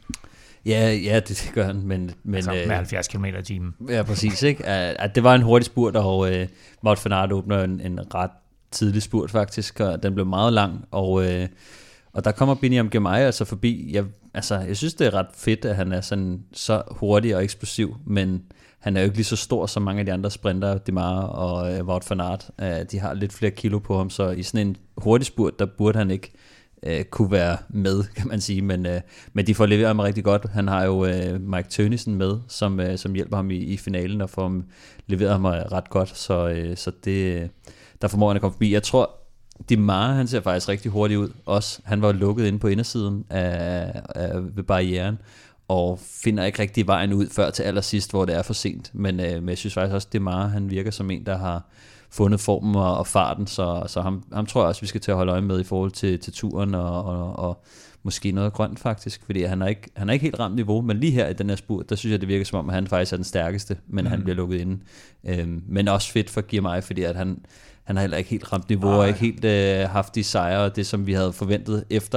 Ja, det gør han, men altså med 70 km i timen. Ja, præcis, ikke? At det var en hurtig spurt, og Wout van Aert åbner en ret tidlig spurt faktisk, og den blev meget lang, og der kommer Biniam Girmay altså forbi. Jeg synes, det er ret fedt, at han er sådan så hurtig og eksplosiv, men han er jo ikke lige så stor som mange af de andre sprintere, Demar og Wout van Aert. De har lidt flere kilo på ham, så i sådan en hurtig spurt, der burde han ikke kunne være med, kan man sige. Men de får leveret ham rigtig godt. Han har jo Mike Tønnesen med, som hjælper ham i finalen og får ham leveret ham ret godt. Så det, der formår han at komme forbi. Jeg tror, Demar, han ser faktisk rigtig hurtigt ud. Også, han var lukket inde på indersiden ved barrieren, og finder ikke rigtig vejen ud før til allersidst, hvor det er for sent. Men jeg synes faktisk også, Demar, han virker som en, der har fundet formen og farten, så ham tror jeg også, vi skal til at holde øje med i forhold til turen, og måske noget grønt faktisk, fordi han er ikke helt ramt niveau, men lige her i den her spurt, der synes jeg, det virker som om, at han faktisk er den stærkeste, men han bliver lukket inde. Men også fedt for Girmay, fordi at han har heller ikke helt ramt niveau, og ikke helt haft de sejre, det som vi havde forventet, efter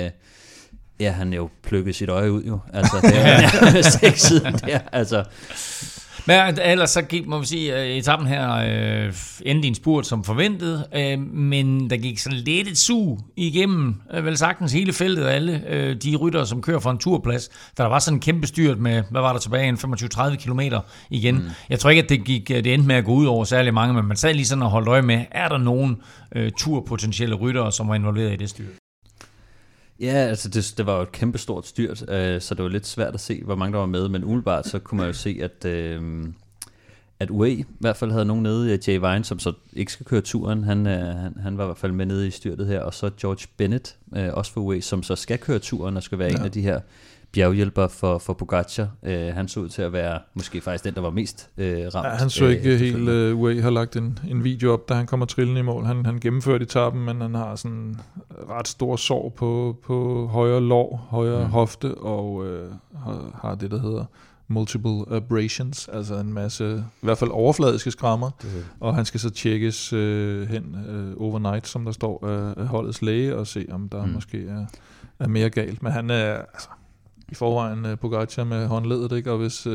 han jo plukkede sit øje ud jo. Altså, det er nærmest ikke siden der, altså. Men ellers så gik, må vi sige, etappen her endte en spurt som forventet, men der gik sådan lidt et sug igennem, vel sagtens hele feltet af alle de ryttere, som kører for en turplads, der var sådan en kæmpe styrt med, hvad var der tilbage, en 25-30 kilometer igen. Jeg tror ikke, at det endte med at gå ud over særlig mange, men man sad lige sådan og holdt øje med, er der nogen turpotentielle ryttere, som var involveret i det styrt? Ja, altså det var jo et kæmpe stort styrt, så det var lidt svært at se, hvor mange der var med, men umiddelbart så kunne man jo se, at UAE i hvert fald havde nogen nede i Jay Vine, som så ikke skal køre turen. Han var i hvert fald med nede i styrtet her, og så George Bennett, også for UAE, som så skal køre turen og skal være en af de her bjerghjælper for Pogacar. Han så ud til at være måske faktisk den, der var mest ramt. Ja, han så ikke helt UAE har lagt en video op, da han kommer trillende i mål. Han gennemførte etappen, men han har sådan ret stor sår på højre lår, højre hofte, og har det, der hedder multiple abrasions, altså en masse, i hvert fald overfladiske skrammer, og han skal så tjekkes hen overnight, som der står af holdets læge, og se, om der måske er mere galt. Men han er altså i forvejen Pogacar med håndledet, ikke? Og hvis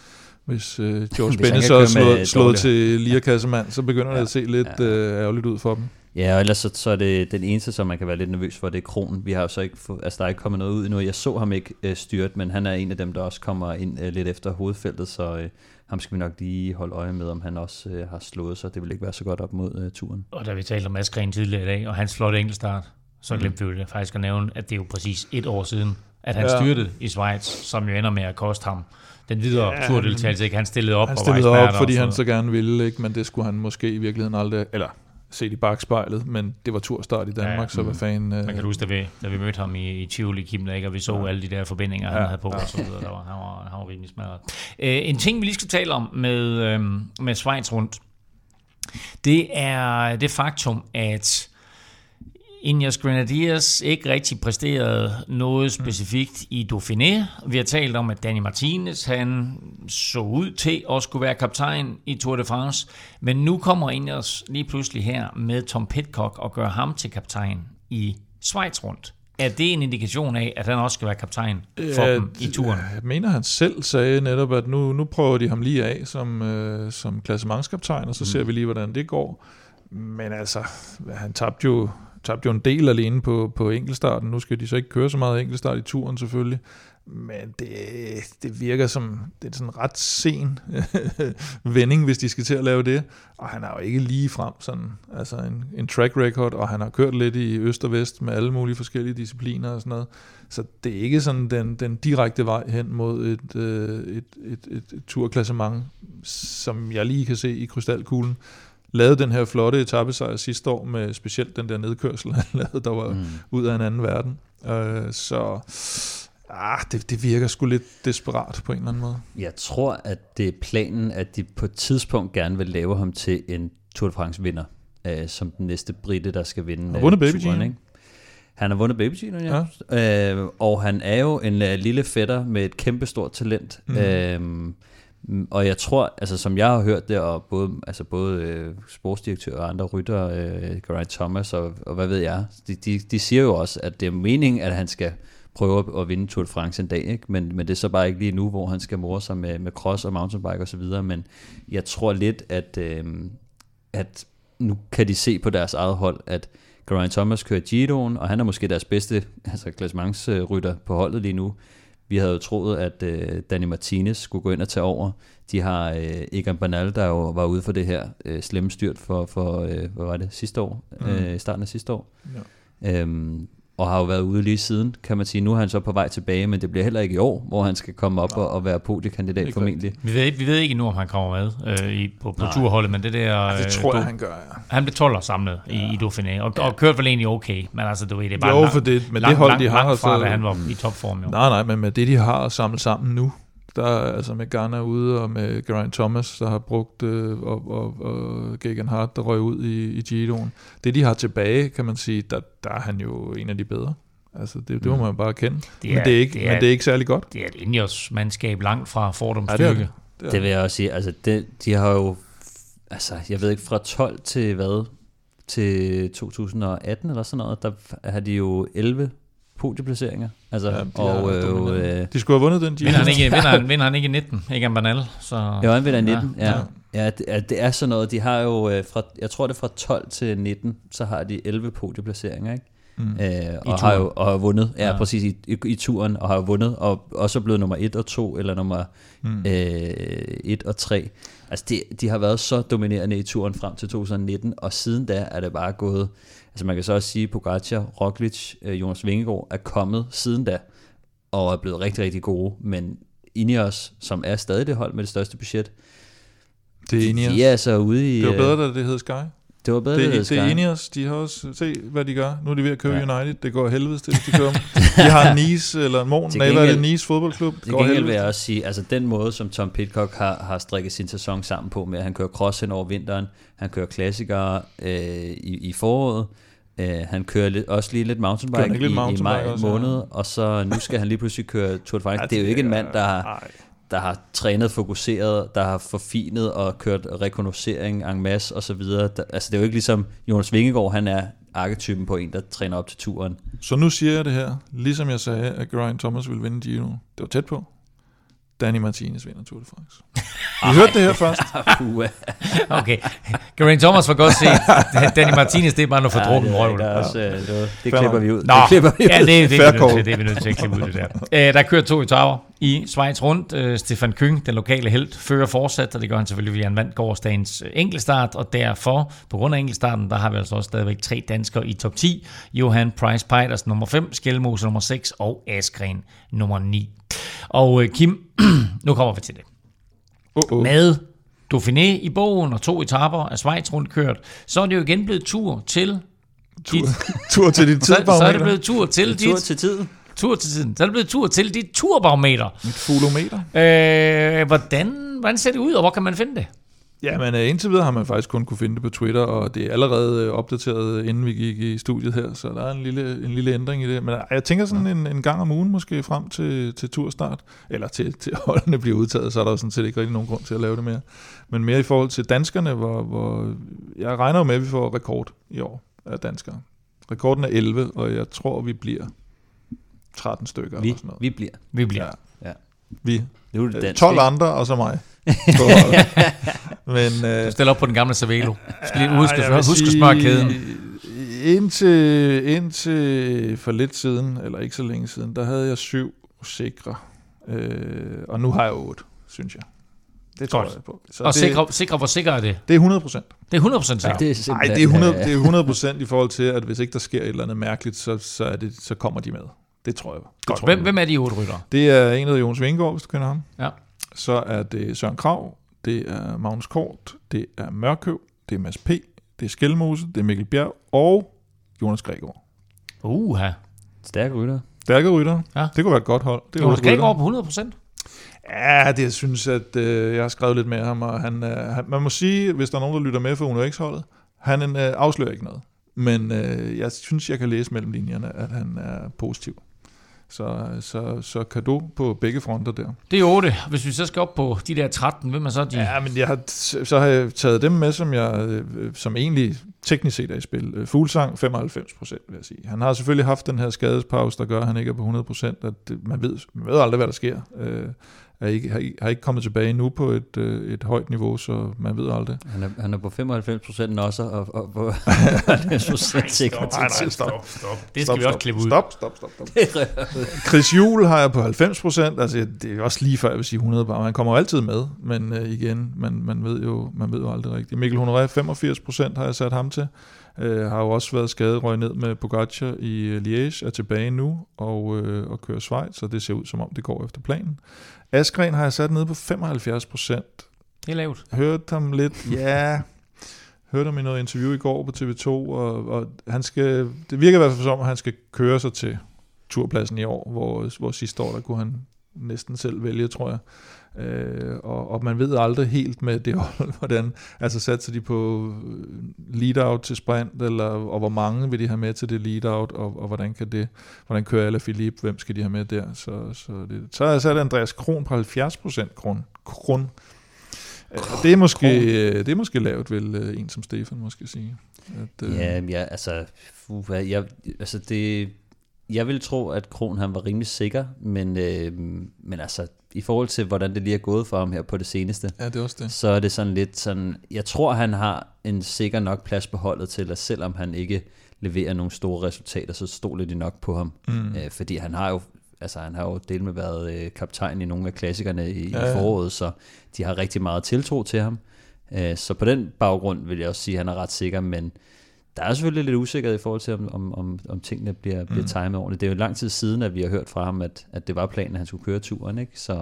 George Bennett så er slået til lirakassemand, så begynder det at se lidt ærgerligt ud for dem. Ja, og ellers så er det den eneste, som man kan være lidt nervøs for, det er Kron. Vi har jo så ikke der er ikke kommet noget ud endnu. Jeg så ham ikke styrt, men han er en af dem, der også kommer ind lidt efter hovedfeltet, så ham skal vi nok lige holde øje med, om han også har slået sig. Det vil ikke være så godt op mod turen. Og da vi talte om Askren tidligere i dag, og hans flotte enkeltstart, så glemte vi faktisk at nævne, at det er jo præcis 1 år siden, at han styrtede i Schweiz, som jo ender med at koste ham den videre turdeltagelse. Ikke? Han stillede op, fordi han så gerne ville, ikke? Men det skulle han måske i virkeligheden aldrig, eller set i bagspejlet, men det var turstart i Danmark, så hvad fanden... Man kan huske, da vi mødte ham i Tivoli, Kim, ikke? Og vi så alle de der forbindinger, han havde på, og så videre. Han var rimelig smadret. En ting, vi lige skal tale om med Schweiz rundt, det er det faktum, at Ineos Grenadiers ikke rigtig præsterede noget specifikt i Dauphiné. Vi har talt om, at Danny Martinez, han så ud til at skulle være kaptajn i Tour de France, men nu kommer Ineos lige pludselig her med Tom Pidcock og gør ham til kaptajn i Schweiz rundt. Er det en indikation af, at han også skal være kaptajn for dem i turen? Jeg mener, han selv sagde netop, at nu prøver de ham lige af som klassementskaptajn, og så ser vi lige, hvordan det går. Men altså, han tabte jo en del alene på enkeltstarten. Nu skal de så ikke køre så meget enkeltstart i turen selvfølgelig. Men det virker som, det er sådan en ret sen vending, hvis de skal til at lave det. Og han har jo ikke lige frem sådan, altså en track record, og han har kørt lidt i øst og vest med alle mulige forskellige discipliner og sådan noget. Så det er ikke sådan den direkte vej hen mod et turklassement, som jeg lige kan se i krystalkuglen. Lavede den her flotte etapesejr sidste år med specielt den der nedkørsel, han lavede, der var ud af en anden verden. Det virker sgu lidt desperat på en eller anden måde. Jeg tror, at det er planen, at de på et tidspunkt gerne vil lave ham til en Tour de France vinder, som den næste brite, der skal vinde. Han har vundet Baby Gino. Han har vundet Baby Gino, ja. Og han er jo en lille fætter med et kæmpestort talent. Og jeg tror, altså som jeg har hørt det, og både sportsdirektører og andre ryttere, Geraint Thomas og hvad ved jeg, de siger jo også, at det er meningen, at han skal prøve at vinde Tour de France en dag, ikke? Men det er så bare ikke lige nu, hvor han skal more sig med cross og mountainbike og så videre, men jeg tror lidt, at nu kan de se på deres eget hold, at Geraint Thomas kører Giroen, og han er måske deres bedste klassementsrytter på holdet lige nu. Vi havde jo troet, at Danny Martinez skulle gå ind og tage over. De har Egan Bernal, der jo var ude for det her slemme styrt for hvad var det, sidste år? Starten af sidste år. Ja. Og har jo været ude lige siden, kan man sige. Nu er han så på vej tilbage, men det bliver heller ikke i år, hvor han skal komme op og være podiekandidat formentlig. Vi ved ikke endnu, om han kommer med på turholdet, men det der... det tror jeg, han gør, ja. Han blev 12'er samlet i Dauphiné, og kørt vel egentlig okay, men altså, du ved, det er bare langt fra, da han var i topform. Jo. Nej, men med det, de har samlet sammen nu, der altså med Garner ude, og med Geraint Thomas, der har brugt, og Geoghegan Hart, der røg ud i Giroen. Det, de har tilbage, kan man sige, der er han jo en af de bedre. Altså, det må man bare kende. Men det er ikke særlig godt. Det er et Ineos-mandskab langt fra Fordums styrke. Det vil jeg også sige. Altså, de har jo, altså, jeg ved ikke, fra 12 til hvad? Til 2018 eller sådan noget, der har de jo 11 podieplaceringer. Altså, de skulle have vundet den. Vinder han ikke i 19? Ikke en Bernal? Så... Jo, han vinder i 19, ja, det er sådan noget. De har jo, jeg tror det er fra 12 til 19, så har de 11 podieplaceringer, ikke? Og har vundet, præcis, i turen, og har vundet, og også blevet nummer 1 og 2, eller nummer 1 og 3. Altså, de har været så dominerende i turen frem til 2019, og siden da er det bare gået. Altså man kan så også sige, at Pogačar, Roglic, Jonas Vingegaard er kommet siden da, og er blevet rigtig, rigtig gode, men Ineos, som er stadig det hold med det største budget, det er Ineos. De er altså ude i... Det var bedre, da det hed Sky. Det var bedre, det er Ineos, de har også... Se, hvad de gør. Nu er de ved at købe United. Det går helvedes til, hvis de kører. De har Nice, eller Nice fodboldklub. Det gengæld vil jeg også sige, altså den måde, som Tom Pidcock har strikket sin sæson sammen på, med at han kører cross hen over vinteren, han kører klassikere i foråret, han kører også lige lidt mountainbike i maj måned, og så nu skal han lige pludselig køre Tour de France. Det er jo ikke en mand, der har trænet, fokuseret, der har forfinet og kørt rekognoscering en masse og så videre. Altså det er jo ikke ligesom Jonas Vingegaard, han er arketypen på en, der træner op til turen. Så nu siger jeg det her, ligesom jeg sagde, at Geraint Thomas ville vinde Giro. Det var tæt på. Danny Martinez vinder Tour de France. I hørte det her først. Okay. Geraint Thomas var godt set. Danny Martinez, det er bare noget fordrukken røv. Det klipper vi ud. Det er vi nødt til at klippe ud det der. Der kører 2 etaper i Schweiz rundt. Stefan Küng, den lokale helt, fører fortsat, og det gør han selvfølgelig, fordi han vandt gårsdagens enkeltstart, og derfor, på grund af enkeltstarten, der har vi altså også stadigvæk 3 danskere i top 10. Johan Pryce Peitersen nummer 5, Skelmose nummer 6 og Askren nummer 9. Og Kim, nu kommer vi til det. Med Dauphiné i bogen og 2 etaper af Schweiz rundt kørt, så er det jo igen blevet tur til tur til dit tidbarometer. Så er det blevet tur til dit tur til tiden. Tur til tiden. Så er det blevet tur til dit turbarometer. Et fulometer. Hvordan ser det ud, og hvor kan man finde det? Ja, men indtil videre har man faktisk kun kunne finde det på Twitter, og det er allerede opdateret, inden vi gik i studiet her, så der er en lille ændring i det. Men jeg tænker sådan en gang om ugen måske frem til turstart, eller til holdene bliver udtaget, så er der jo sådan set ikke rigtig nogen grund til at lave det mere. Men mere i forhold til danskerne, hvor jeg regner jo med, at vi får rekord i år af danskere. Rekorden er 11, og jeg tror, vi bliver 13 stykker. Eller sådan noget. Vi bliver. Ja. Vi. Det er 12 andre, og så mig. Men, du stiller op på den gamle Cervelo. Du skal lige huske at smøre kæden. Indtil for lidt siden, eller ikke så længe siden, der havde jeg 7 sikre. Og nu har jeg 8, synes jeg. Det tror jeg på. Så og sikre, hvor sikker er det? Det er 100%. Det er 100% sikkert? Ja. Det er 100% i forhold til, at hvis ikke der sker et eller andet mærkeligt, så kommer de med. Det tror jeg. Godt. Hvem er de 8 ryttere? Det er en, der hedder Jonas Vingegaard, hvis du kender ham. Ja. Så er det Søren Kragh, det er Magnus Kort, det er Mørkøv, det er Mads P., det er Skelmose, det er Mikkel Bjerg og Jonas Gregor. Stærke rytter. Ja. Det kunne være et godt hold. Det Jonas Gregor på 100%? Ja, det jeg synes, at jeg har skrevet lidt med ham, og man må sige, hvis der er nogen, der lytter med for Uno X-holdet, han afslører ikke noget. Men jeg synes, jeg kan læse mellem linjerne, at han er positiv. Så cadeau på begge fronter der. Det er 8. Hvis vi så skal op på de der 13, hvem er så de? Ja, men så har jeg taget dem med, som egentlig teknisk set er i spil. Fuglsang 95%, vil jeg sige. Han har selvfølgelig haft den her skadespause, der gør, at han ikke er på 100%. At man ved aldrig, hvad der sker. Har ikke kommet tilbage nu på et højt niveau, så man ved aldrig. Han er på 95% også, og på 90% sikkert. Nej, stop. Det skal vi også klippe ud. Stop. Chris Juhl har jeg på 90%, altså det er også lige før, jeg vil sige 100 bare. Han kommer jo altid med, men igen, man ved jo aldrig rigtigt. Mikkel Honoré, 85% har jeg sat ham til. Har jo også været skadet, røg ned med Pogacar i Liège, er tilbage nu og kører Schweiz, så det ser ud som om det går efter planen. Askren har jeg sat ned på 75%. Det er lavt. Hørte ham lidt, hørte ham i noget interview i går på TV2, og han skal, det virker i hvert fald som, at han skal køre sig til turpladsen i år, hvor sidste år, der kunne han næsten selv vælge, tror jeg. Og man ved aldrig helt med det hold, hvordan, altså satser de på lead-out til sprint, og hvor mange vil de have med til det lead-out, og hvordan kører Alaphilippe, hvem skal de have med der, så har jeg sat Andreas Kron på 70%. Kron. Det er måske lavt, vil en som Stefan måske sige. Jeg vil tro, at Kron han var rimelig sikker, men altså i forhold til, hvordan det lige er gået for ham her på det seneste, det er også det. Så er det sådan lidt sådan, jeg tror, han har en sikker nok plads på holdet til, at selvom han ikke leverer nogle store resultater, så stoler de nok på ham. Fordi han har jo delt med været kaptajn i nogle af klassikerne i foråret, så de har rigtig meget tiltro til ham. Så på den baggrund vil jeg også sige, at han er ret sikker, men der er selvfølgelig lidt usikkerhed i forhold til, om tingene bliver timet ordentligt. Det er jo lang tid siden, at vi har hørt fra ham, at det var planen, at han skulle køre turen, ikke? Så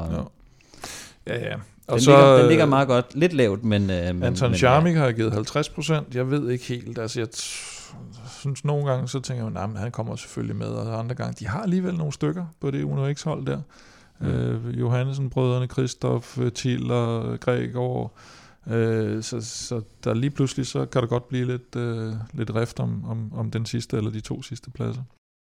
ja. Og den ligger meget godt. Lidt lavt, men Anton Charmik har givet 50%. Jeg ved ikke helt. Altså, jeg synes nogle gange, så tænker jeg, han kommer selvfølgelig med, og andre gange, de har alligevel nogle stykker på det Uno X-hold der. Johannesen-brødrene, Christoph, Thiel og Gregor. Så der lige pludselig, så kan der godt blive lidt rift om den sidste eller de 2 sidste pladser.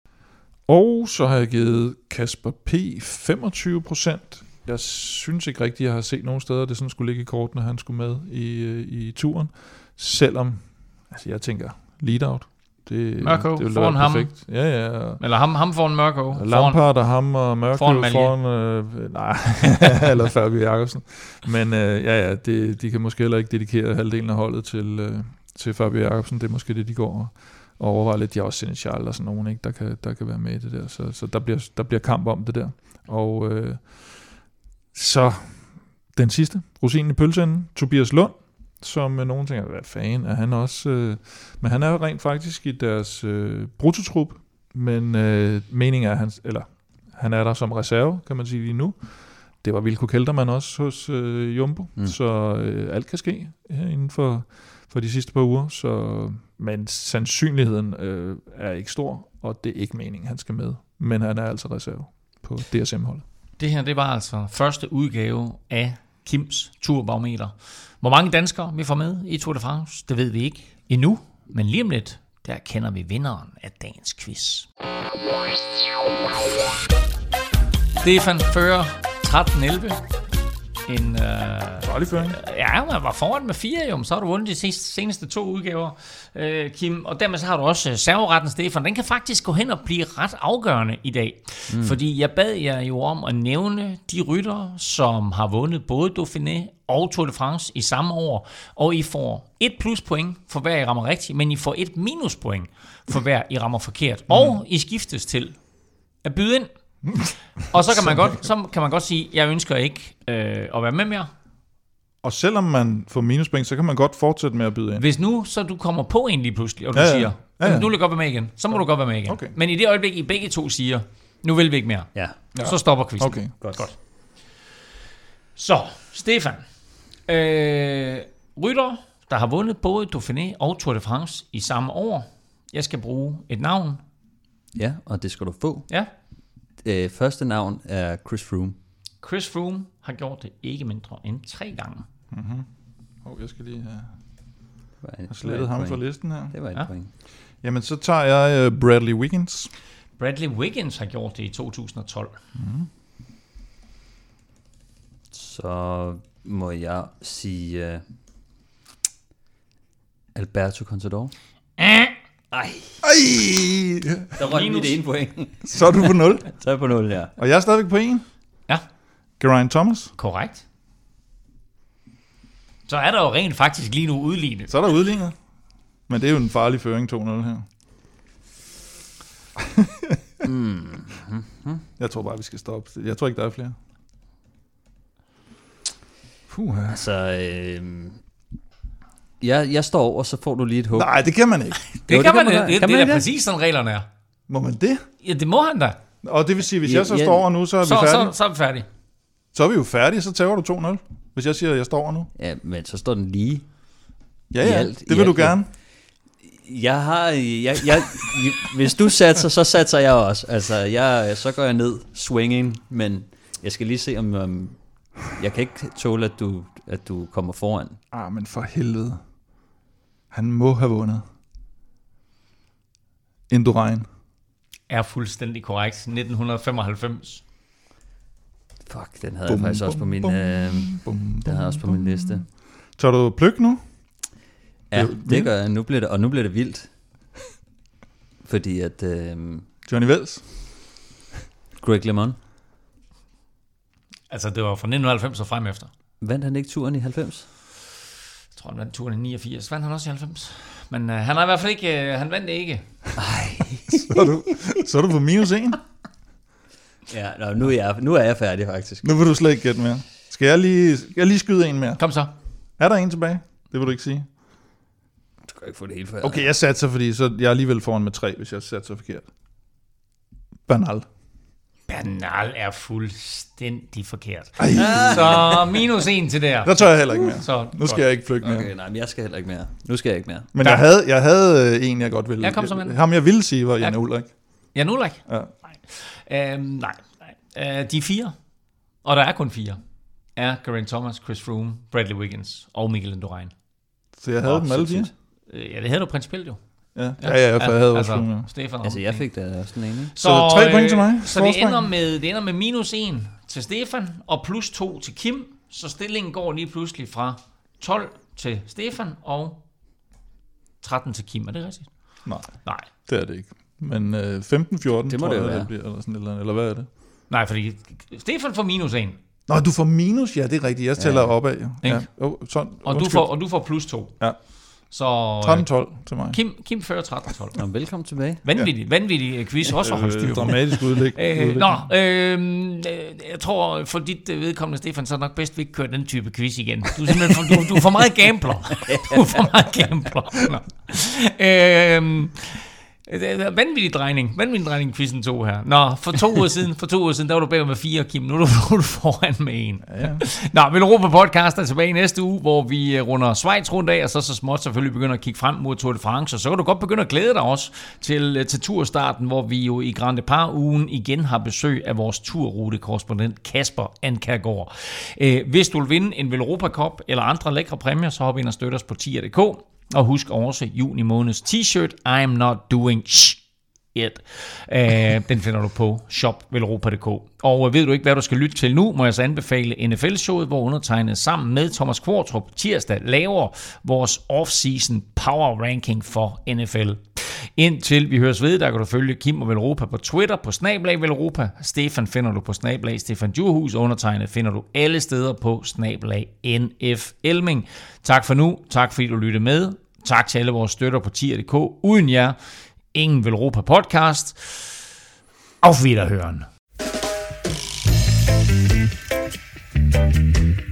Og så har jeg givet Kasper P 25%. Jeg synes ikke rigtigt, jeg har set nogen steder, det sådan skulle ligge i kortene, han skulle med i turen. Selvom, altså jeg tænker, lead-out. Mørko foran ham. Perfekt. Ja. Eller ham foran Mørko. Lampard og ham og Mørko foran nej, eller Fabio Jakobsen. Men de kan måske heller ikke dedikere halvdelen af holdet til Fabio Jakobsen. Det er måske det, de går og overvejer lidt. De har også Senechal og sådan nogen, ikke, der kan være med i det der. Så der bliver kamp om det der. Og så den sidste, rosinen i pølseenden, Tobias Lund, som nogen tænker, hvad fanden er han også? Men han er jo rent faktisk i deres brutotrup, men meningen er, han er der som reserve, kan man sige lige nu. Det var Wilco Kelderman også hos Jumbo, så alt kan ske inden for de sidste par uger. Men sandsynligheden er ikke stor, og det er ikke meningen, han skal med. Men han er altså reserve på DSM-holdet. Det her, det var altså første udgave af Kims turbarometer. Hvor mange danskere vi får med i Tour de France, det ved vi ikke endnu, men lige om lidt, der kender vi vinderen af dagens quiz. Stefan fører 13-11. en... farlig føring. Ja, man var foran med 4, jo, så har du vundet de seneste 2 udgaver, Kim. Og dermed så har du også serveretten, Stefan. Den kan faktisk gå hen og blive ret afgørende i dag. Fordi jeg bad jer jo om at nævne de ryttere, som har vundet både Dauphiné og Tour de France i samme år. Og I får 1 pluspoint for hver I rammer rigtigt, men I får 1 minuspoint for hver I rammer forkert. Og I skiftes til at byde ind. Og så kan man godt sige, jeg ønsker ikke at være med mere. Og selvom man får minuspoint, så kan man godt fortsætte med at byde ind. Hvis nu så du kommer på en lige pludselig, og du siger, nu vil jeg godt være med igen, så må du godt være med igen. Okay. Men i det øjeblik, I begge to siger, nu vil vi ikke mere, så stopper quizzen. Okay. Godt. Så, Stefan. Rytter, der har vundet både Dauphiné og Tour de France i samme år. Jeg skal bruge et navn. Ja, og det skal du få. Ja. Første navn er Chris Froome. Chris Froome har gjort det ikke mindre end 3 gange. Jeg skal lige have slettet ham fra listen her. Det var et point. Jamen, så tager jeg Bradley Wiggins. Bradley Wiggins har gjort det i 2012. Så må jeg sige Alberto Contador. Ej. Der røg mit 1 point. Så er du på 0. Så er jeg på 0, ja. Og jeg er stadigvæk på 1. Ja. Geraint Thomas. Korrekt. Så er der jo rent faktisk lige nu udlignet. Så er der udlignet. Men det er jo en farlig føring 2-0 her. Jeg tror bare, vi skal stoppe. Jeg tror ikke, der er flere. Altså, jeg står over, så får du lige et håb. Nej, det kan man ikke. Det kan man ikke. Det er da præcis sådan reglerne er. Må man det? Ja, det må han da. Og det vil sige, hvis jeg så står over nu, så er vi færdige? Så er vi færdige. Så er vi jo færdige, så tager du 2-0. Hvis jeg siger, at jeg står over nu. Ja, men så står den lige. Ja, det vil du gerne. Hvis du satser, så satser jeg også. Altså, så går jeg ned swinging, men jeg skal lige se, om jeg kan ikke tåle, at du kommer foran. Men for helvede. Han må have vundet. Indurain. Er fuldstændig korrekt. 1995. Fuck, den havde jeg faktisk også på min, den havde også på min liste. Tager du pløk nu? Ja, det gør jeg. Nu bliver det vildt. Fordi at... Johnny Vels? Greg LeMond. Altså, det var fra 1990 og frem efter. Vandt han ikke turen i 90? Jeg tror, han vandt turen i 89. Vandt han også i 90? Men han har i hvert fald ikke... han vandt det ikke. Ej. Så er du på minus 1? Ja, nu er jeg færdig faktisk. Nu vil du slet ikke gætte mere. Skal jeg lige skyde en mere? Kom så. Er der en tilbage? Det vil du ikke sige. Du kan ikke få det hele før. Okay, jeg satser, fordi så jeg er alligevel foran med 3, hvis jeg satser forkert. Bernal er fuldstændig forkert. Så minus 1 til der. Der tør jeg heller ikke mere. Så, nu skal jeg ikke flygte mere. Okay, nej, men jeg skal heller ikke mere. Nu skal jeg ikke mere. Men jeg havde en, jeg godt ville. Jeg kom så med. Ham jeg ville sige var Jan Ullrich. Jan Ullrich? Ja. Nej. De 4, og der er kun 4, er Geraint Thomas, Chris Froome, Bradley Wiggins og Miguel Indurain. Så jeg havde dem alle 4? Ja, det havde du principielt jo. Ja, for jeg havde også Froome. Stefan. Altså, jeg fik da også den ene. Så 3 point til mig. Så det ender med minus 1 til Stefan, og plus 2 til Kim. Så stillingen går lige pludselig fra 12 til Stefan, og 13 til Kim. Er det rigtigt? Nej, det er det ikke. Men 15-14, det må det jo være. Eller sådan eller hvad er det? Nej, fordi Stefan får minus 1. Nå, du får minus? Ja, det er rigtigt. Jeg tæller opad. Ja. Og du får plus 2. Ja. Så 13-12 til mig. Kim fører 13-12. Velkommen tilbage. Vanvittig quiz også for ham styr. Dramatisk udlæg. Jeg tror for dit vedkommende, Stefan, så er nok bedst, vi ikke kører den type quiz igen. Du er simpelthen du er for meget gambler. Du er for meget gambler. Vanvittig drejning quizzen 2 her. Nå, for 2 uger siden, der var du bagud med 4, Kim. Nu er du foran med 1. Ja. Nå, Velropa Podcast er tilbage næste uge, hvor vi runder Schweiz rundt af, og så småt selvfølgelig begynder at kigge frem mod Tour de France, og så kan du godt begynde at glæde dig også til turstarten, hvor vi jo i Grand Depart-ugen igen har besøg af vores turrute-korrespondent Kasper Ankergaard. Hvis du vil vinde en Velropa Cup eller andre lækre præmier, så hop ind og støt os på tier.dk. Og husk også juni måneds t-shirt, I'm not doing Den finder du på shopvelropa.dk. Og ved du ikke, hvad du skal lytte til nu, må jeg så anbefale NFL-showet, hvor undertegnet sammen med Thomas Kvartrup tirsdag laver vores off-season power ranking for NFL. Indtil vi høres ved, der kan du følge Kim og Velropa på Twitter på @Velropa. Stefan finder du på @Stefan Djurhus. Undertegnet finder du alle steder på @NF Elming. Tak for nu. Tak fordi du lyttede med. Tak til alle vores støtter på tier.dk. Uden jer, ingen Velropa podcast. Auf Wiederhören.